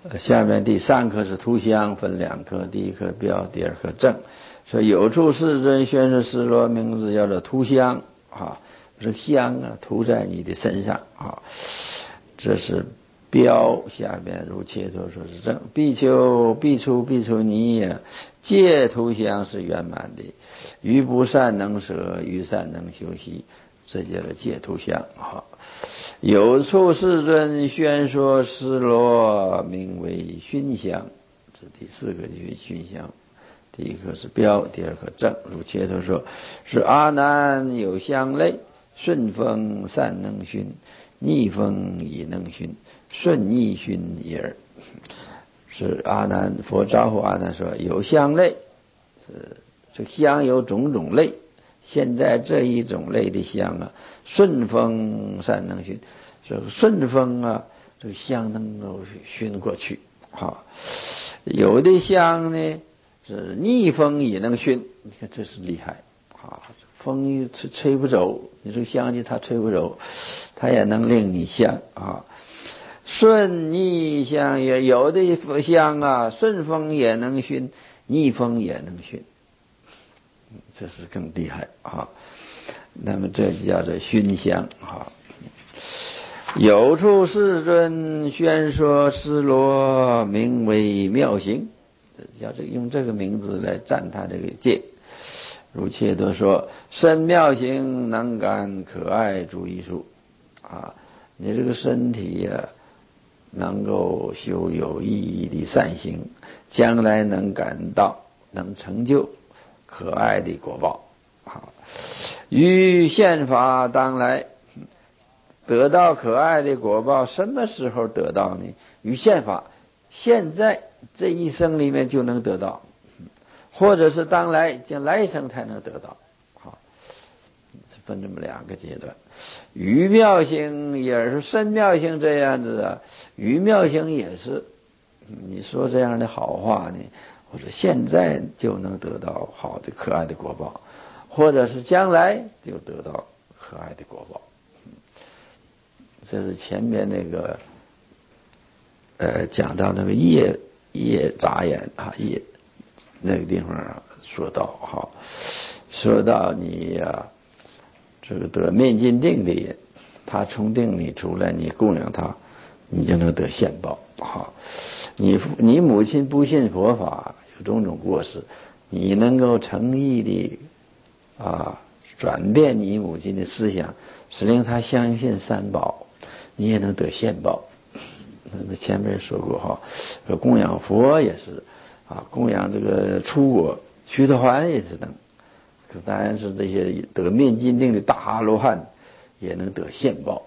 下面第三颗是图香，分两颗，第一颗标，第二颗正。说有处世尊宣说尸罗，名字叫做图香啊，这香啊涂在你的身上啊，这是标。下边如切陀说是正。比丘必出必出尼呀，戒图香是圆满的，于不善能舍，于善能修习，这叫做戒图香啊。有处世尊宣说尸罗，名为熏香，这第四个就是熏香。第一颗是标，第二颗正。如切陀说，是阿难有香类，顺风善能熏，逆风亦能熏，顺逆熏也。是阿难，佛招呼阿难说，有香类，是这香有种种类，现在这一种类的香啊，顺风善能熏，这个顺风啊，这个香能够熏过去。好，有的香呢是逆风也能熏，你看这是厉害啊！风吹吹不走，你这个香气它吹不走，它也能令你香啊。顺逆香也有的香啊，顺风也能熏，逆风也能熏，这是更厉害啊。那么这就叫做熏香啊。有处世尊宣说尸罗，名为妙行，叫这用这个名字来赞他这个戒。如切陀说，身妙行，能感可爱诸艺术啊，你这个身体呀、啊，能够修有意义的善行，将来能感到能成就可爱的果报。好，于现法当来得到可爱的果报，什么时候得到呢？于现法，现在这一生里面就能得到，或者是当来将来生才能得到。好，分这么两个阶段。于妙行也是身妙行这样子啊，于妙行也是，你说这样的好话呢，或者现在就能得到好的可爱的果报，或者是将来就得到可爱的果报。这是前面那个呃讲到那个业业杂言啊，业那个地方、啊、说到哈，说到你呀、啊，这个得面金定的人，他从定里出来，你供养他，你就能得现报哈。你你母亲不信佛法，有种种过失，你能够诚意的啊转变你母亲的思想，使令他相信三宝。你也能得现报。那前面说过哈，说供养佛也是啊，供养这个出国须陀洹也是能，当然是这些得面金定的大阿罗汉也能得现报。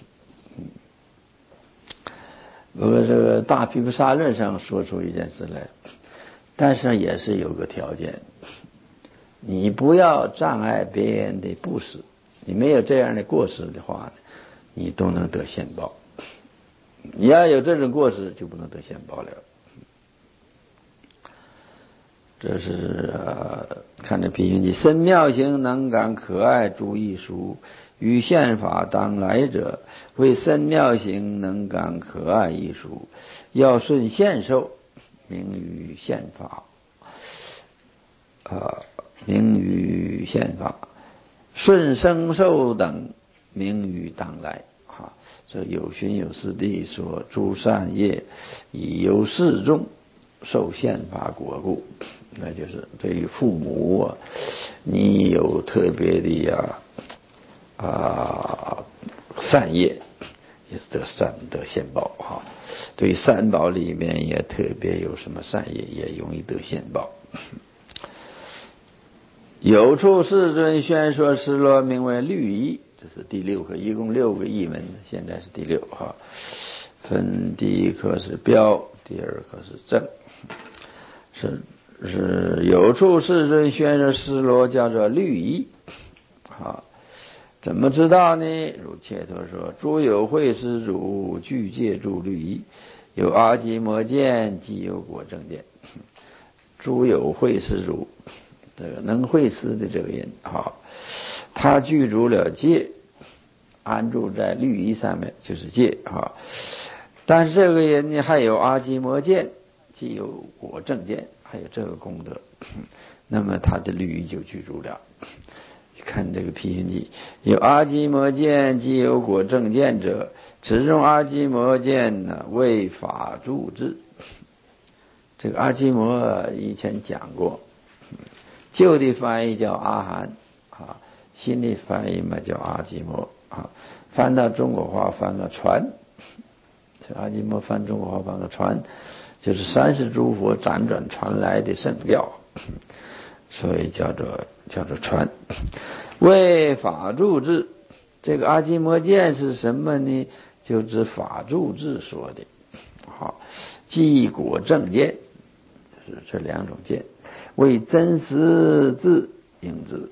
不过这个大毗婆沙论上说出一件事来，但是也是有个条件，你不要障碍别人的布施，你没有这样的过失的话呢，你都能得现报。你要有这种过失，就不能得现报了。这是、呃、看着比喻，你身妙行，能感可爱诸艺术，于现法当来者，为身妙行，能感可爱艺术，要顺现受，名于现法啊，名于现法，顺生受等，名于当来。啊，这有寻有师地说，诸善业以由示众，受现法果故。那就是对于父母啊，你有特别的呀啊善业，也是得善得现报哈。对三宝里面也特别有什么善业，也容易得现报。有处世尊宣说尸罗，名为律仪，这是第六课，一共六个译文，现在是第六哈。分第一课是标，第二课是正，是是有处世尊宣说尸罗，叫做律仪。好，怎么知道呢？如切陀说，诸有慧施主，具戒助律仪，有阿基摩见，即有果正见。诸有慧施主，这个能会施的这个人啊，他具足了戒，安住在律仪上面，就是戒啊。 但是这个人呢，还有阿基摩见，既有果正见，还有这个功德，那么他的律仪就具足了。看这个辟心记，有阿基摩见，既有果正见者，此中阿基摩见呢，为法住智。这个阿基摩以前讲过，旧的翻译叫阿含啊，新的翻译嘛叫阿基摩啊。翻到中国话翻个船，这阿基摩翻中国话翻个船，就是三世诸佛辗转传来的圣教，所以叫做叫做传。为法住智，这个阿基摩见是什么呢？就指法住智说的。好，即果正见，就是这两种见。为真实智应知。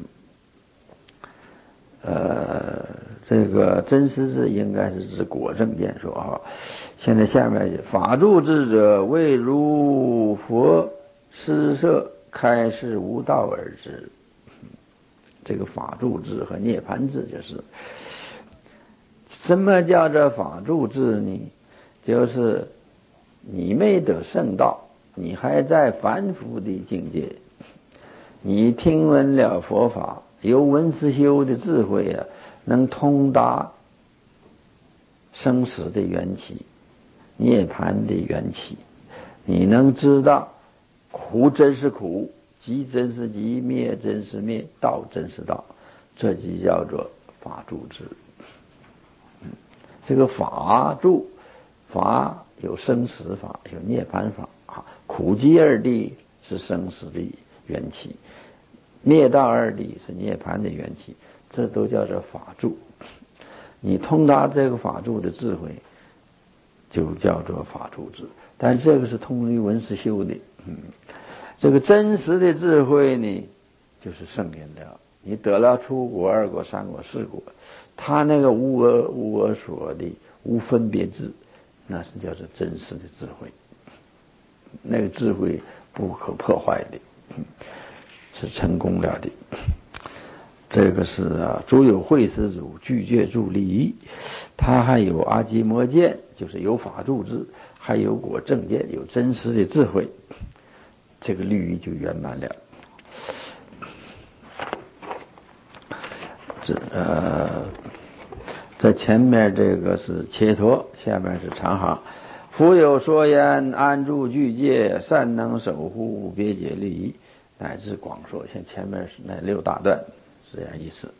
呃，这个真实智应该是指果正见说哈。现在下面法住智者，为如佛施设开示无道而知。这个法住智和涅盘智就是，什么叫做法住智呢？就是你没得圣道，你还在凡夫的境界，你听闻了佛法，有文思修的智慧啊，能通达生死的缘起，涅盘的缘起，你能知道苦真是苦，集真是集，灭真是灭，道真是道，这就叫做法住智。这个法住，法有生死法，有涅盘法啊。苦集二谛是生死的缘起，灭道二谛是涅盘的缘起，这都叫做法住。你通达这个法住的智慧，就叫做法住智。但这个是通于文思修的，嗯。这个真实的智慧呢，就是圣言了。你得了初果、二果、三果、四果，他那个无我无我所的无分别智，那是叫做真实的智慧。那个智慧不可破坏的，是成功了的。这个是啊，诸有慧施主具戒助利益，他还有阿基摩见，就是有法住智，还有果正见，有真实的智慧。这个律仪就圆满了。这呃，在前面这个是切脱，下面是长行。夫有说言，安住具戒，善能守护别解律仪，乃至广说。像前面是那六大段，是这样意思。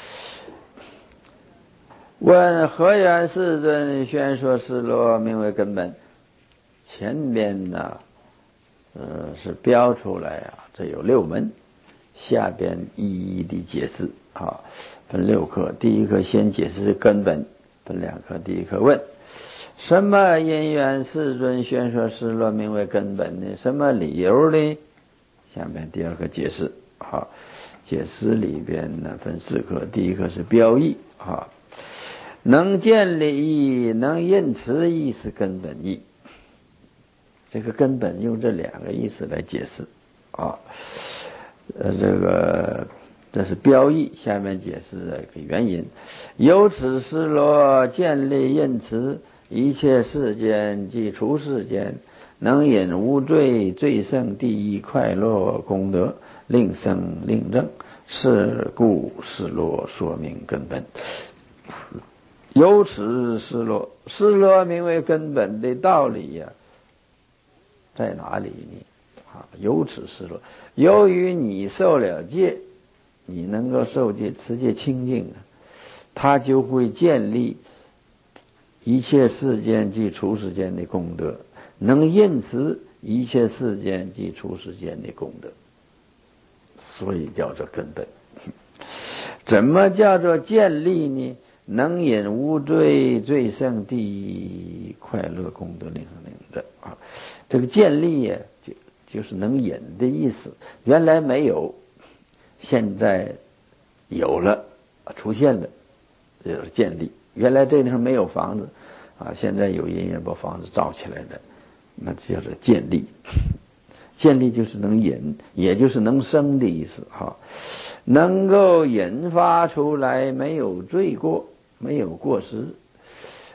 问何缘世尊宣说失落，名为根本？前面呢？呃，是标出来啊，这有六门，下边一一的解释啊，分六课。第一课先解释根本，分两课。第一课问：什么因缘世尊宣说失落名为根本呢？什么理由呢？下面第二课解释。好，解释里边呢分四课。第一课是标义啊，能见理义，能印持义是根本义。这个根本用这两个意思来解释啊，呃，这个这是标义，下面解释这个原因。由此失落，建立印持，一切世间即除世间，能引无罪，罪胜第一快乐功德，令生令正，是故失落说明根本。由此失落，失落名为根本的道理呀、啊。在哪里呢？啊，由此失落。由于你受了戒，你能够受戒持戒清净，他就会建立一切世间及除世间的功德，能印持一切世间及除世间的功德，所以叫做根本。怎么叫做建立呢？能引无罪，罪胜第一快乐功德，令生令正啊。这个建立呀，就就是能引的意思。原来没有，现在有了，出现了，这就是建立。原来这地方没有房子啊，现在有人把房子造起来了，那叫做建立。建立就是能引，也就是能生的意思哈。能够引发出来没有罪过，没有过失，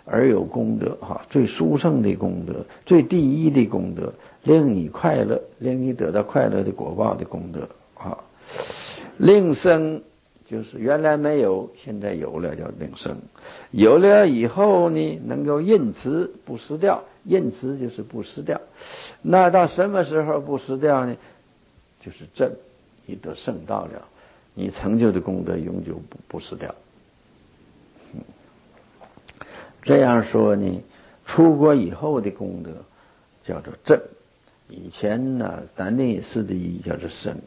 而有功德哈，最殊胜的功德，最第一的功德，令你快乐，令你得到快乐的果报的功德啊。令生就是原来没有，现在有了叫令生，有了以后呢，能够印持不失掉，印持就是不失掉。那到什么时候不失掉呢？就是正，你得圣道了，你成就的功德永久不不失掉。嗯，这样说呢，出国以后的功德叫做正，以前呢，咱那世的意义叫做生，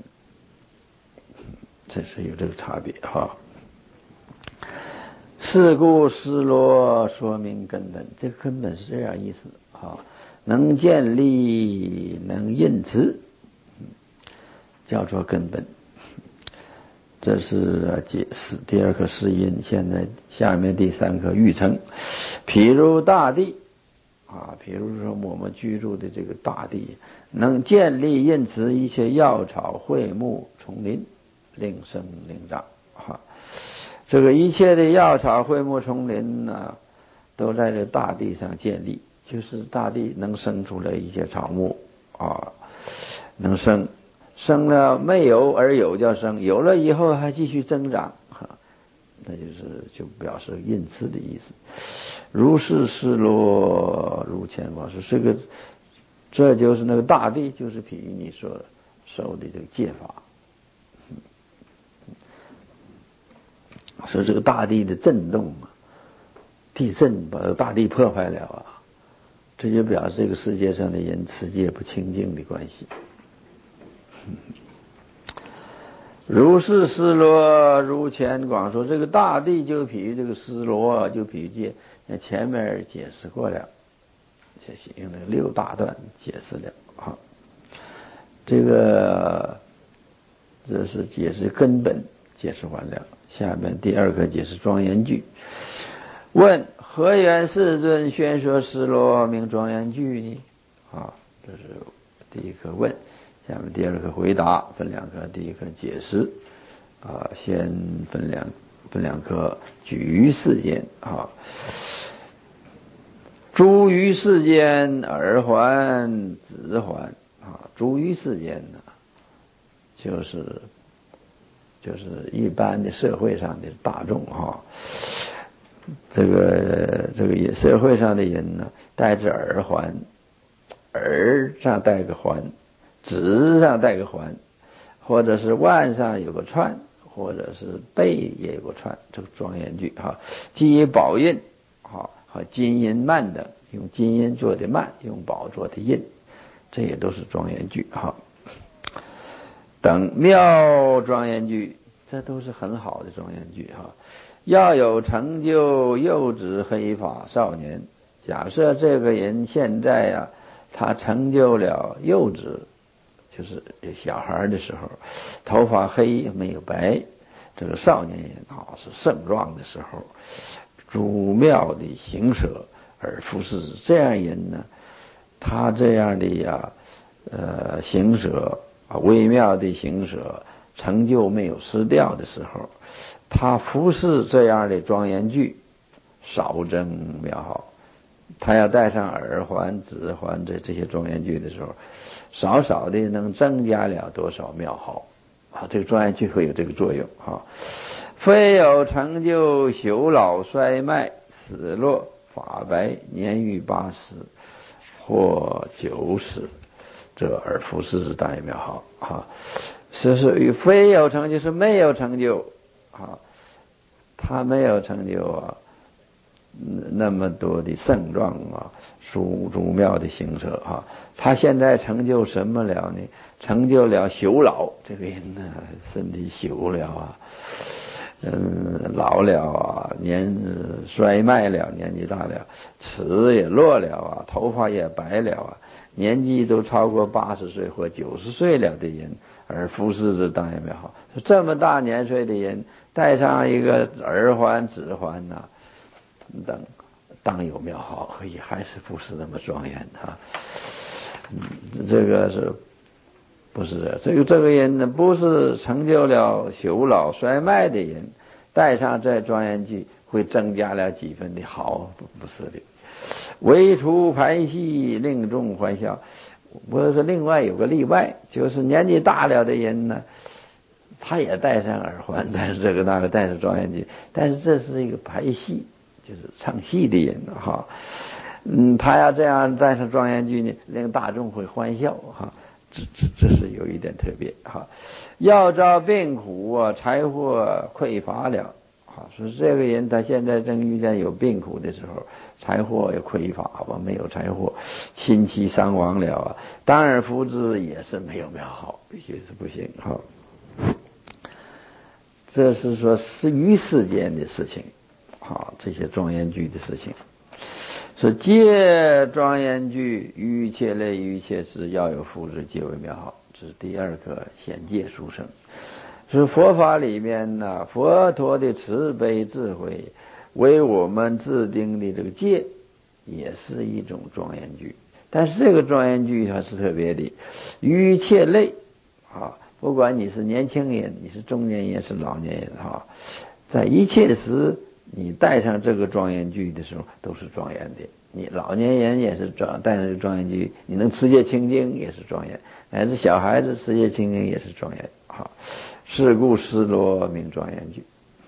这是有这个差别哈。是故失落说明根本，这个根本是这样意思哈，能建立，能印持，叫做根本。这是解释第二个释因，现在下面第三个喻称。譬如大地啊，比如说我们居住的这个大地，能建立印持一切药草卉木丛林，令生令长啊。这个一切的药草卉木丛林呢，都在这大地上建立，就是大地能生出来一些草木啊，能生。生了没有而有叫生，有了以后还继续增长，那就是就表示印持的意思。如是失落如前广说，这个这就是那个大地，就是比喻你所受的这个戒法。说这个大地的震动啊，地震把大地破坏了啊，这就表示这个世界上的人持戒不清净的关系。如是失落如前广说，这个大地就比喻这个失落，就比喻像前面解释过了，这是用了六大段解释了啊。这个这是解释根本，解释完了。下面第二个解释庄严句。问何缘世尊宣说失落名庄严句呢？啊，这是第一个问。下面第二个回答，分两个，第一个解释啊，先分两分两个举于世间啊，诸于世间耳环子环啊，诸于世间呢，就是就是一般的社会上的大众哈，这个这个社会上的人呢，戴着耳环，耳上戴个环。指上戴个环，或者是腕上有个串，或者是背也有个串，这个庄严具哈。基于宝印哈和金银曼等，用金银做的曼，用宝做的印，这也都是庄严具哈。等妙庄严具，这都是很好的庄严具哈。要有成就幼稚黑发少年，假设这个人现在呀、啊，他成就了幼稚。就是小孩的时候，头发黑没有白，这个少年人啊是盛壮的时候，诸妙的行舍而复是这样人呢，他这样的呀，呃行舍啊微妙的行舍，成就没有失掉的时候，他服侍这样的庄严具，少增妙好。他要戴上耳环、指环这这些庄严具的时候，少少的能增加了多少妙好啊！这个庄严具会有这个作用啊。非有成就朽老衰迈死落发白年逾八十或九十，这而复是之大妙好啊。是是与非有成就，是没有成就啊，他没有成就啊。那么多的盛壮啊，殊殊妙的行者啊，他现在成就什么了呢？成就了朽老，这个人呢，身体朽了啊，嗯，老了啊，年衰迈了，年纪大了，齿也落了啊，头发也白了啊，年纪都超过八十岁或九十岁了的人，而服侍之当然妙好。这么大年岁的人，戴上一个耳环、指环呐、啊。等当有妙好，也还是不是那么庄严啊？嗯，这个是不是这这个这个人呢？不是成就了朽老衰迈的人，戴上这庄严具会增加了几分的好，不不是的。唯除排戏，令众欢笑。我说另外有个例外，就是年纪大了的人呢，他也戴上耳环，但是这个那个戴上状元剧，但是这是一个排戏，就是唱戏的人哈。嗯，他要这样戴上状元剧呢，令大众会欢笑哈。这这这是有一点特别哈。要遭病苦啊，财货匮乏了。好，说这个人他现在正遇见有病苦的时候，财货也匮乏吧，没有财货，亲戚伤亡了啊，当然福祉也是没有没有好，必须是不行哈。这是说是于世间的事情，好，这些状元剧的事情。说借状元剧，于一切类于一切事，要有福祉，皆为妙好。这是第二个显戒殊胜。是佛法里面呢，佛陀的慈悲智慧为我们制定的这个戒，也是一种状元剧。但是这个状元剧它是特别的，于一切类啊，不管你是年轻人，你是中年人，是老年人哈，在一切时你戴上这个状元剧的时候，都是庄严的。你老年人也是庄戴上这个状元剧，你能持戒清净也是庄严，乃至小孩子持戒清净也是庄严。好，是故失罗名状元剧。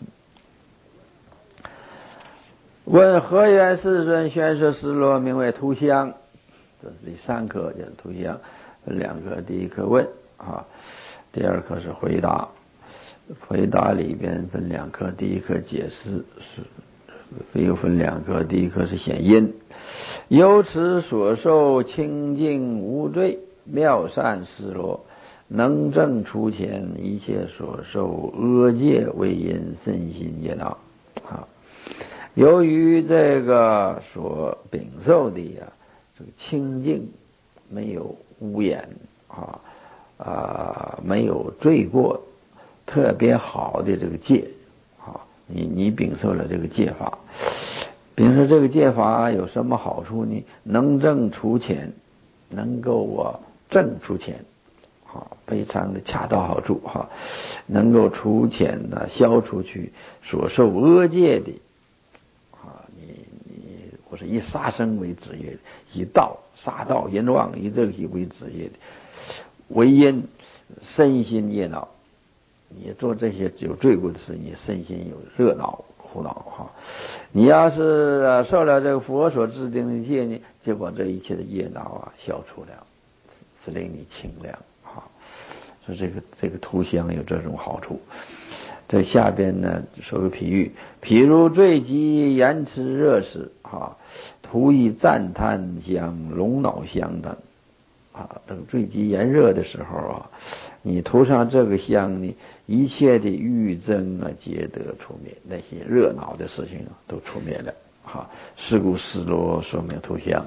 问何缘世尊宣说失罗名为图香？这是第三课，就是图香。分两课，第一课问啊，第二课是回答。回答里边分两课，第一课解释是又分两课，第一课是显因。由此所受清净无罪，妙善失罗，能证除前一切所受恶戒为因，身心业恼啊。由于这个所禀受的呀、啊，这个清净，没有污染啊啊，没有罪过，特别好的这个戒啊，你你禀受了这个戒法。禀受这个戒法有什么好处呢？能证除前，能够我证除前。好，非常的恰到好处哈，能够除前呢，消除去所受恶戒的啊，你你我是以杀生为职业的，以盗杀盗淫妄以这个为职业的，为因身心业恼，你做这些有罪过的事，你身心有热恼苦恼哈。你要是受了这个佛所制定的戒呢，就把这一切的业恼啊消除了，是令你清凉。说这个这个图香有这种好处。在下边呢说个譬喻，譬如坠机言辞热时啊，图以赞叹香、龙脑香等啊，这个坠机炎热的时候啊，你涂上这个香呢，一切的欲憎啊皆得除灭，那些热闹的事情啊都除灭了啊。是故失罗说明图香。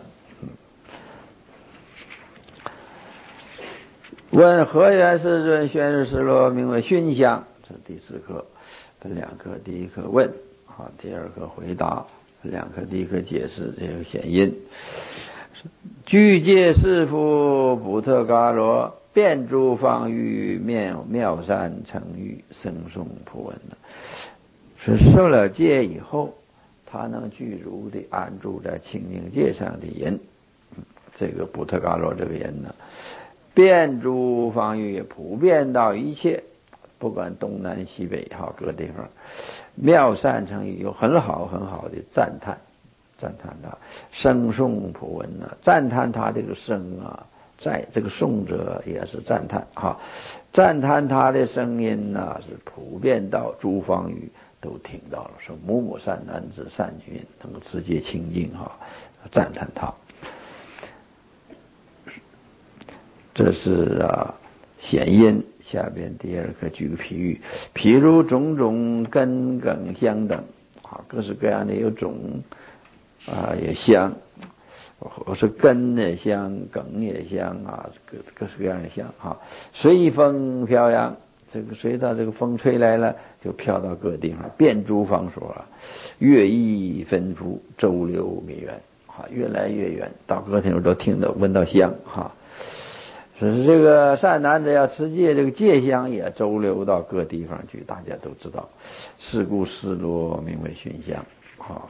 问何缘世尊宣示失罗名为熏香？这是第四课，分两课，第一课问啊，第二课回答，两课第一课解释这个显因。具戒是父补特伽罗，遍诸方域妙妙善成欲，生诵普闻呢。是受了戒以后，他能具足的安住在清净戒上的人，这个补特伽罗这个人呢，遍诸方域，普遍到一切，不管东南西北哈各地方，妙善成语有很好很好的赞叹，赞叹他声诵普闻呢，赞叹他这个声啊，在这个诵者也是赞叹哈，赞叹他的声音呢是普遍到诸方域都听到了，说母母善男子善女人能够直接清净哈，赞叹他。这是啊显因。下边第二个举个譬喻，譬如种种根梗香等啊，各式各样的有种啊也香，或是根也香，梗也香啊，各各式各样的香啊。随风飘扬，这个随到这个风吹来了，就飘到各地方，遍诸方所啊，乐意分布，周流弥远啊，越来越远，到各地方都听到闻到香哈。 只是这个善男子要持戒，这个戒香也周流到各地方去，大家都知道。是故失罗名为熏香。好，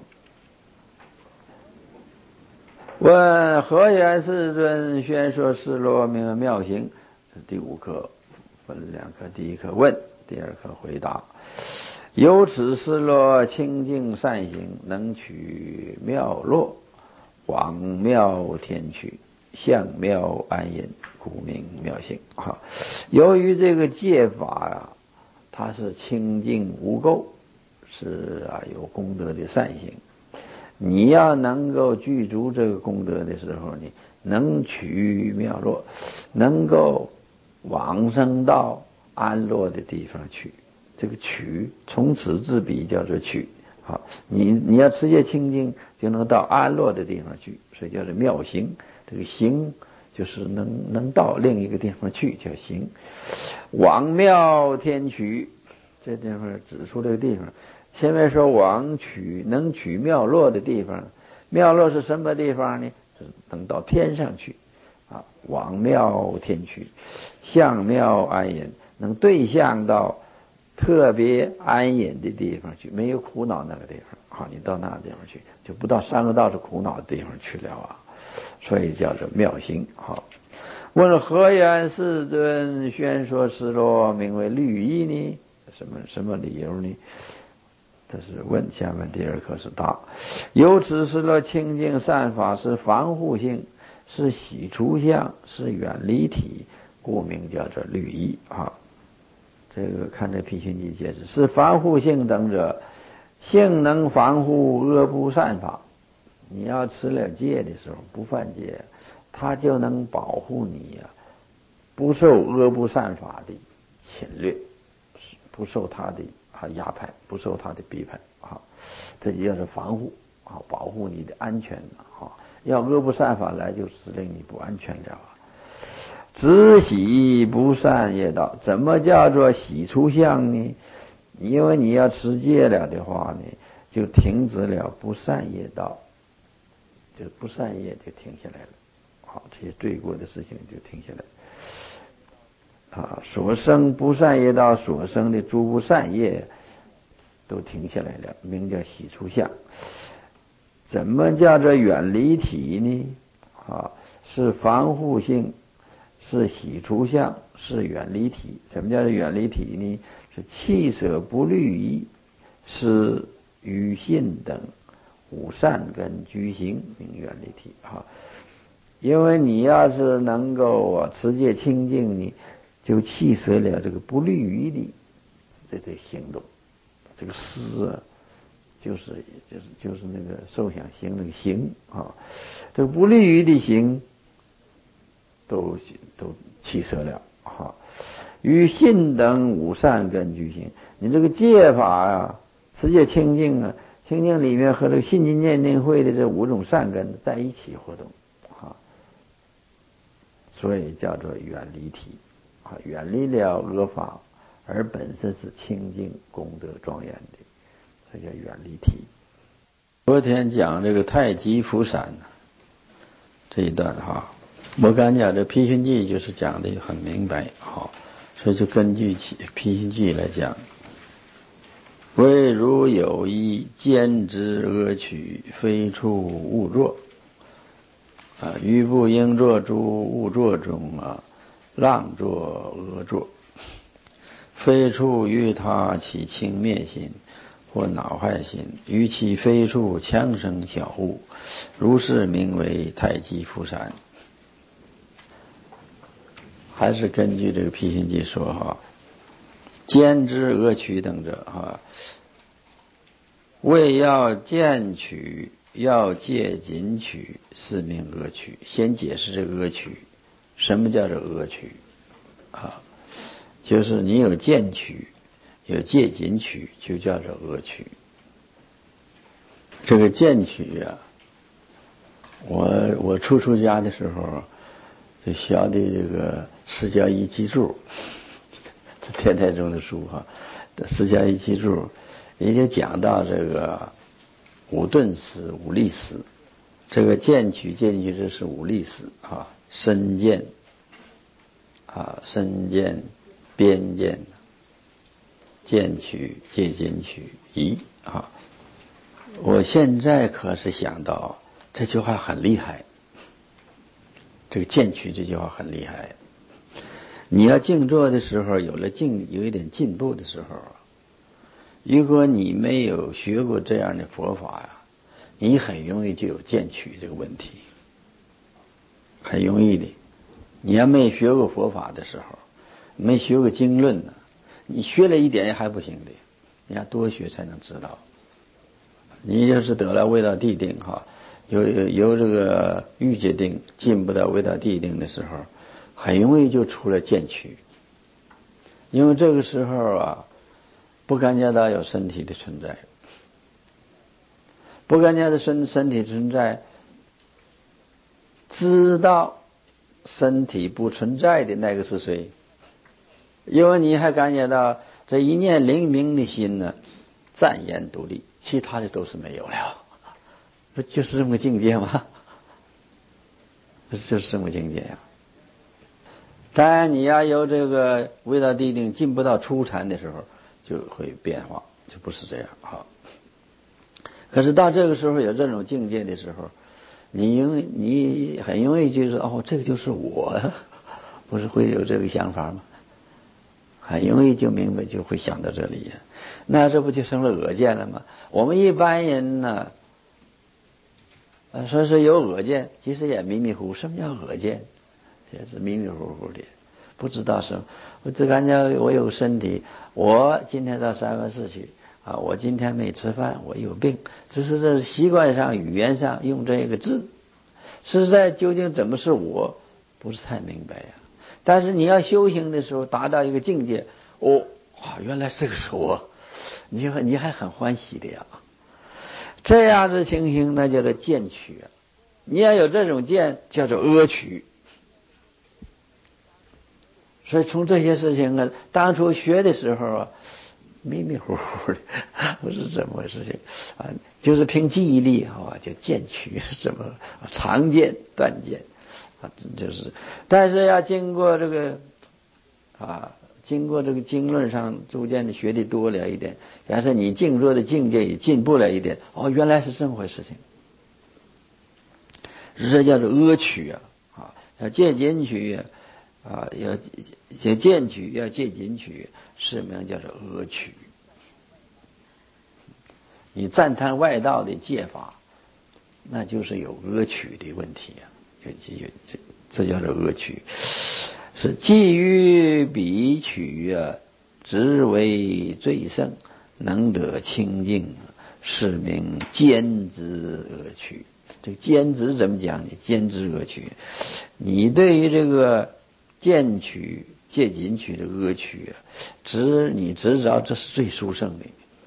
问何缘世尊宣说失罗名为妙行？这第五课分两课，第一课问，第二课回答。由此失罗清净善行，能取妙乐，往妙天趣，向妙安隐，故名妙行。哈，由于这个戒法啊，它是清净无垢，是啊有功德的善行。你要能够具足这个功德的时候，你能取妙乐，能够往生到安乐的地方去。这个取从此之彼叫做取。好，你你要持戒清净，就能到安乐的地方去，所以叫做妙行。这个行就是能能到另一个地方去，叫行。往妙天取，这地方指出这个地方。前面说往取能取妙乐的地方，妙乐是什么地方呢？是能到天上去啊。往妙天取，向妙安隐，能对向到特别安隐的地方去，没有苦恼那个地方。好，你到那个地方去，就不到三个道是苦恼的地方去了啊。所以叫做妙行。好，问何缘世尊宣说失罗名为律仪呢？什么什么理由呢？这是问，下面第二课是答。由此失罗清净善法是防护性，是洗除相，是远离体，故名叫做律仪。啊，这个看这毗熏记解释，是防护性等者，性能防护恶不善法。你要持了戒的时候不犯戒，它就能保护你呀、啊，不受恶不善法的侵略，不受他的啊压迫，不受他的逼迫啊，这就叫做防护啊，保护你的安全啊。要恶不善法来，就使令你不安全了啊。只洗不善业道，怎么叫做洗除相呢？因为你要持戒了的话呢，就停止了不善业道。这不善业就停下来了，好，这些罪过的事情就停下来了啊。所生不善业道所生的诸不善业都停下来了，名叫洗除相。怎么叫做远离体呢？啊，是防护性，是洗除相，是远离体。什么叫做远离体呢？是弃舍不律仪，是与信等五善根居行，名远离体啊。因为你要是能够啊持戒清净，你就弃舍了这个不律仪的这这行动。这个思啊，就是就是就是那个受想行那个行啊，这个不律仪的行都都弃舍了哈。与信等五善根居行，你这个戒法啊，持戒清净啊。清净里面和这个信心念定慧的这五种善根在一起活动啊，所以叫做远离体啊，远离了恶法，而本身是清净功德庄严的，这叫远离体。昨天讲这个太极伏闪这一段哈，我敢讲这毗熏记就是讲的很明白哈，所以就根据毗熏记来讲。唯如有一兼之恶取，非处勿作啊，于不应作诸勿作中啊，让作恶作，非处于他起轻蔑心或恼害心，于其非处强生小恶，如是名为太极伏闪。还是根据这个毗熏记说哈，兼之恶取等者哈，为要见取，要戒禁取，是名恶取。先解释这个恶取，什么叫做恶取啊？就是你有见取，有戒禁取，就叫做恶取。这个见取啊，我我初出家的时候就学的这个释迦一记注，这天台中的书哈，释迦一记注也就讲到这个五顿识、五力识。这个见取、戒禁取，这是五力识啊，身见啊，身见、边见、见取、戒禁取、疑啊。我现在可是想到这句话很厉害，这个见取这句话很厉害。你要静坐的时候，有了进有一点进步的时候，如果你没有学过这样的佛法呀，你很容易就有见取这个问题，很容易的。你要没学过佛法的时候，没学过经论呢，你学了一点还不行的，你要多学才能知道。你要是得了味道地定哈，有有有这个欲界定进不到味道地定的时候，很容易就出了见取。因为这个时候啊，不感觉到有身体的存在，不感觉到身身体存在，知道身体不存在的那个是谁？因为你还感觉到这一念灵明的心呢，暂言独立，其他的都是没有了，不就是这么个境界吗？不就是这么境界呀、啊？当然你要有这个味道地定进不到初禅的时候，就会变化，就不是这样啊。可是到这个时候有这种境界的时候，你容易你很容易就是哦，这个就是我，不是会有这个想法吗？很容易就明白，就会想到这里，那这不就成了恶见了吗？我们一般人呢，说是有恶见，其实也迷迷糊糊。什么叫恶见？也是迷迷糊糊的，不知道什么。我只感觉我有身体，我今天到三藩市去啊，我今天没吃饭，我有病，只是这习惯上、语言上用这个字，实在究竟怎么是我，不是太明白呀。但是你要修行的时候，达到一个境界，哦，哇，原来这个是我，你还你还很欢喜的呀。这样子情形，那叫做见取。你要有这种见，叫做阿取。所以从这些事情啊，当初学的时候啊，迷迷糊糊的，不是这么回事情啊，就是凭记忆力啊，就见取是这么常见断见啊，就是，但是要经过这个啊，经过这个经论上逐渐的学的多了一点，假设你静坐的境界也进步了一点，哦，原来是这么回事情，这叫做阿取啊，啊，要戒禁取啊。啊，要要见取，要戒禁取，是名叫做阿取。你赞叹外道的戒法，那就是有阿取的问题啊，有有这这叫做阿取。是基于彼取啊，直为最胜，能得清净，是名坚之阿取。这个坚之怎么讲呢？坚之阿取，你对于这个见取、戒禁取的阿取啊，只你只知道这是最殊胜的。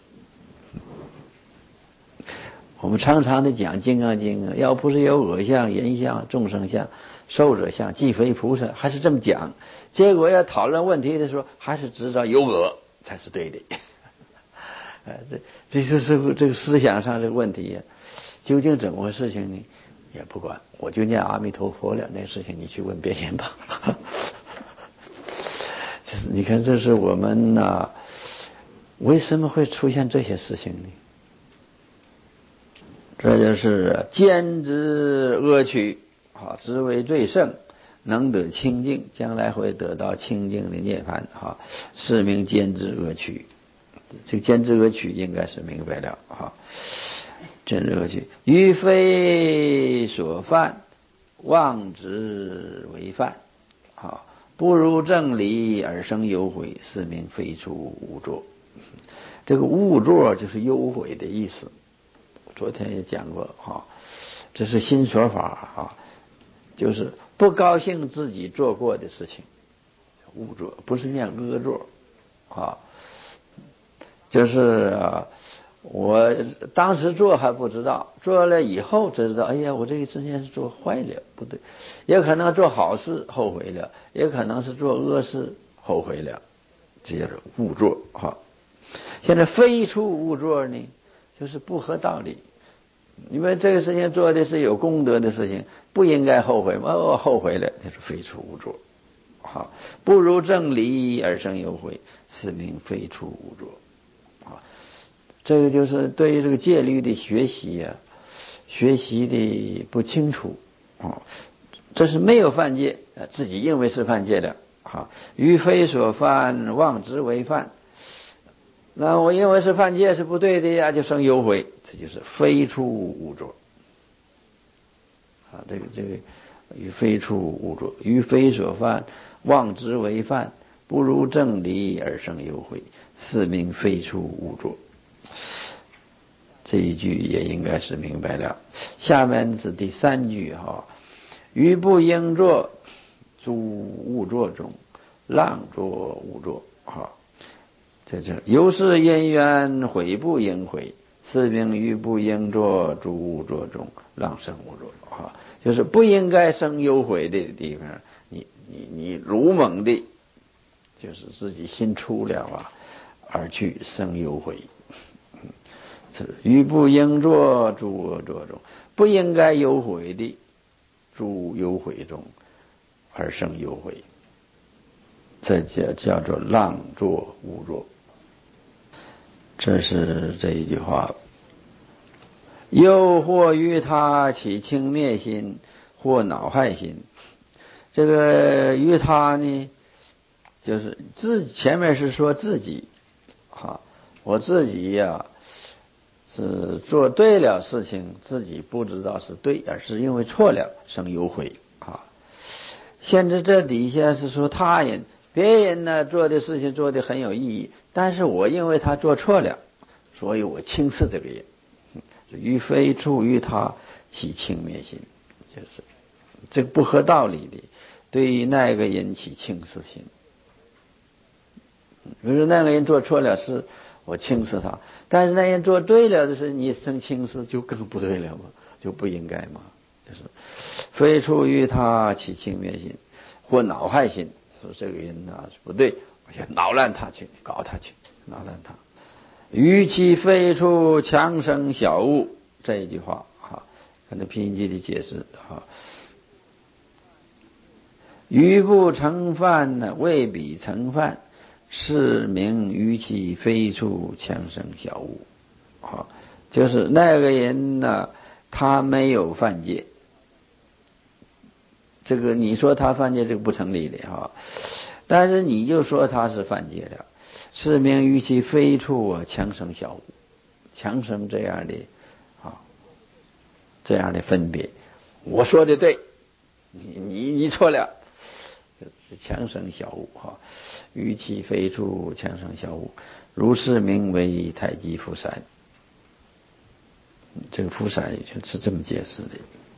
我们常常的讲《金刚经》啊，要不是有我相、人相、众生相、寿者相、即非菩萨，还是这么讲。结果要讨论问题的时候，还是知道有我才是对的。呃，这这就是这个思想上这个问题，究竟怎么回事情呢？也不管，我就念阿弥陀佛了。那事情你去问别人吧。就是你看，这是我们呐、啊，为什么会出现这些事情呢？这就是坚之阿取啊，之为最胜，能得清净，将来会得到清净的涅槃啊，是名坚之阿取。这个坚之阿取应该是明白了啊。坚之阿取，于非所犯，妄执为犯啊，不如正理而生忧悔，是名非出无作。这个无作就是忧悔的意思。昨天也讲过哈，这是新说法啊，就是不高兴自己做过的事情，误做，不是念恶作啊，就是啊，我当时做还不知道，做了以后才知道，哎呀，我这个之前是做坏了，不对，也可能做好事后悔了，也可能是做恶事后悔了，这叫做误作哈。现在非出误作呢，就是不合道理。因为这个事情做的是有功德的事情，不应该后悔吗？哦，后悔了，就是非出无作。 好，不如正理而生有悔，是名非处无着。啊，这个就是对于这个戒律的学习呀、啊，学习的不清楚啊，这是没有犯戒，自己认为是犯戒的。啊，于非所犯，妄之为犯。那我认为是犯戒是不对的呀，就生有悔，这就是非处无着。啊，这个这个于非处无着，于非所犯，妄之为犯，不如正理而生有悔，是名非处无着。这一句也应该是明白了。下面是第三句哈，于不应作，诸物作中，浪作无作。哈，在这由是因缘悔不应悔，是名于不应作，诸物作中，浪生无作。哈，就是不应该生有悔的地方，你你你鲁莽的，就是自己心出了啊，而去生有悔。于不应作，诸恶作中，不应该有悔的，诸有悔中而生有悔，这叫叫做浪作无作。这是这一句话。又或于他起轻蔑心，或恼害心。这个于他呢，就是自前面是说自己，哈，我自己呀、啊。是做对了事情，自己不知道是对，而是因为错了生有悔啊。现在这底下是说他人，别人呢做的事情做的很有意义，但是我因为他做错了，所以我轻视这个人。于非处于他起轻蔑心，就是这个不合道理的，对于那个人起轻视心。比如说那个人做错了事，我轻视他，但是那人做对了的事，你生轻视就更不对了嘛，就不应该嘛。就是非出于他起轻蔑心，或恼害心，说这个人呢、啊、不对，我就恼乱他去，搞他去，恼乱他。于其非出强生小物，这一句话哈，看这拼音机的解释哈。于不成犯呢，未必成犯。是名于其非处强生小物。啊，就是那个人呢，他没有犯戒，这个你说他犯戒，这个不成立的哈。但是你就说他是犯戒了，是名于其非处啊强生小物，强生这样的啊，这样的分别。我说的对，你你你错了。是强生小物哈，于其非处强生小物，如是名为太极伏闪。这个伏闪就是这么解释的。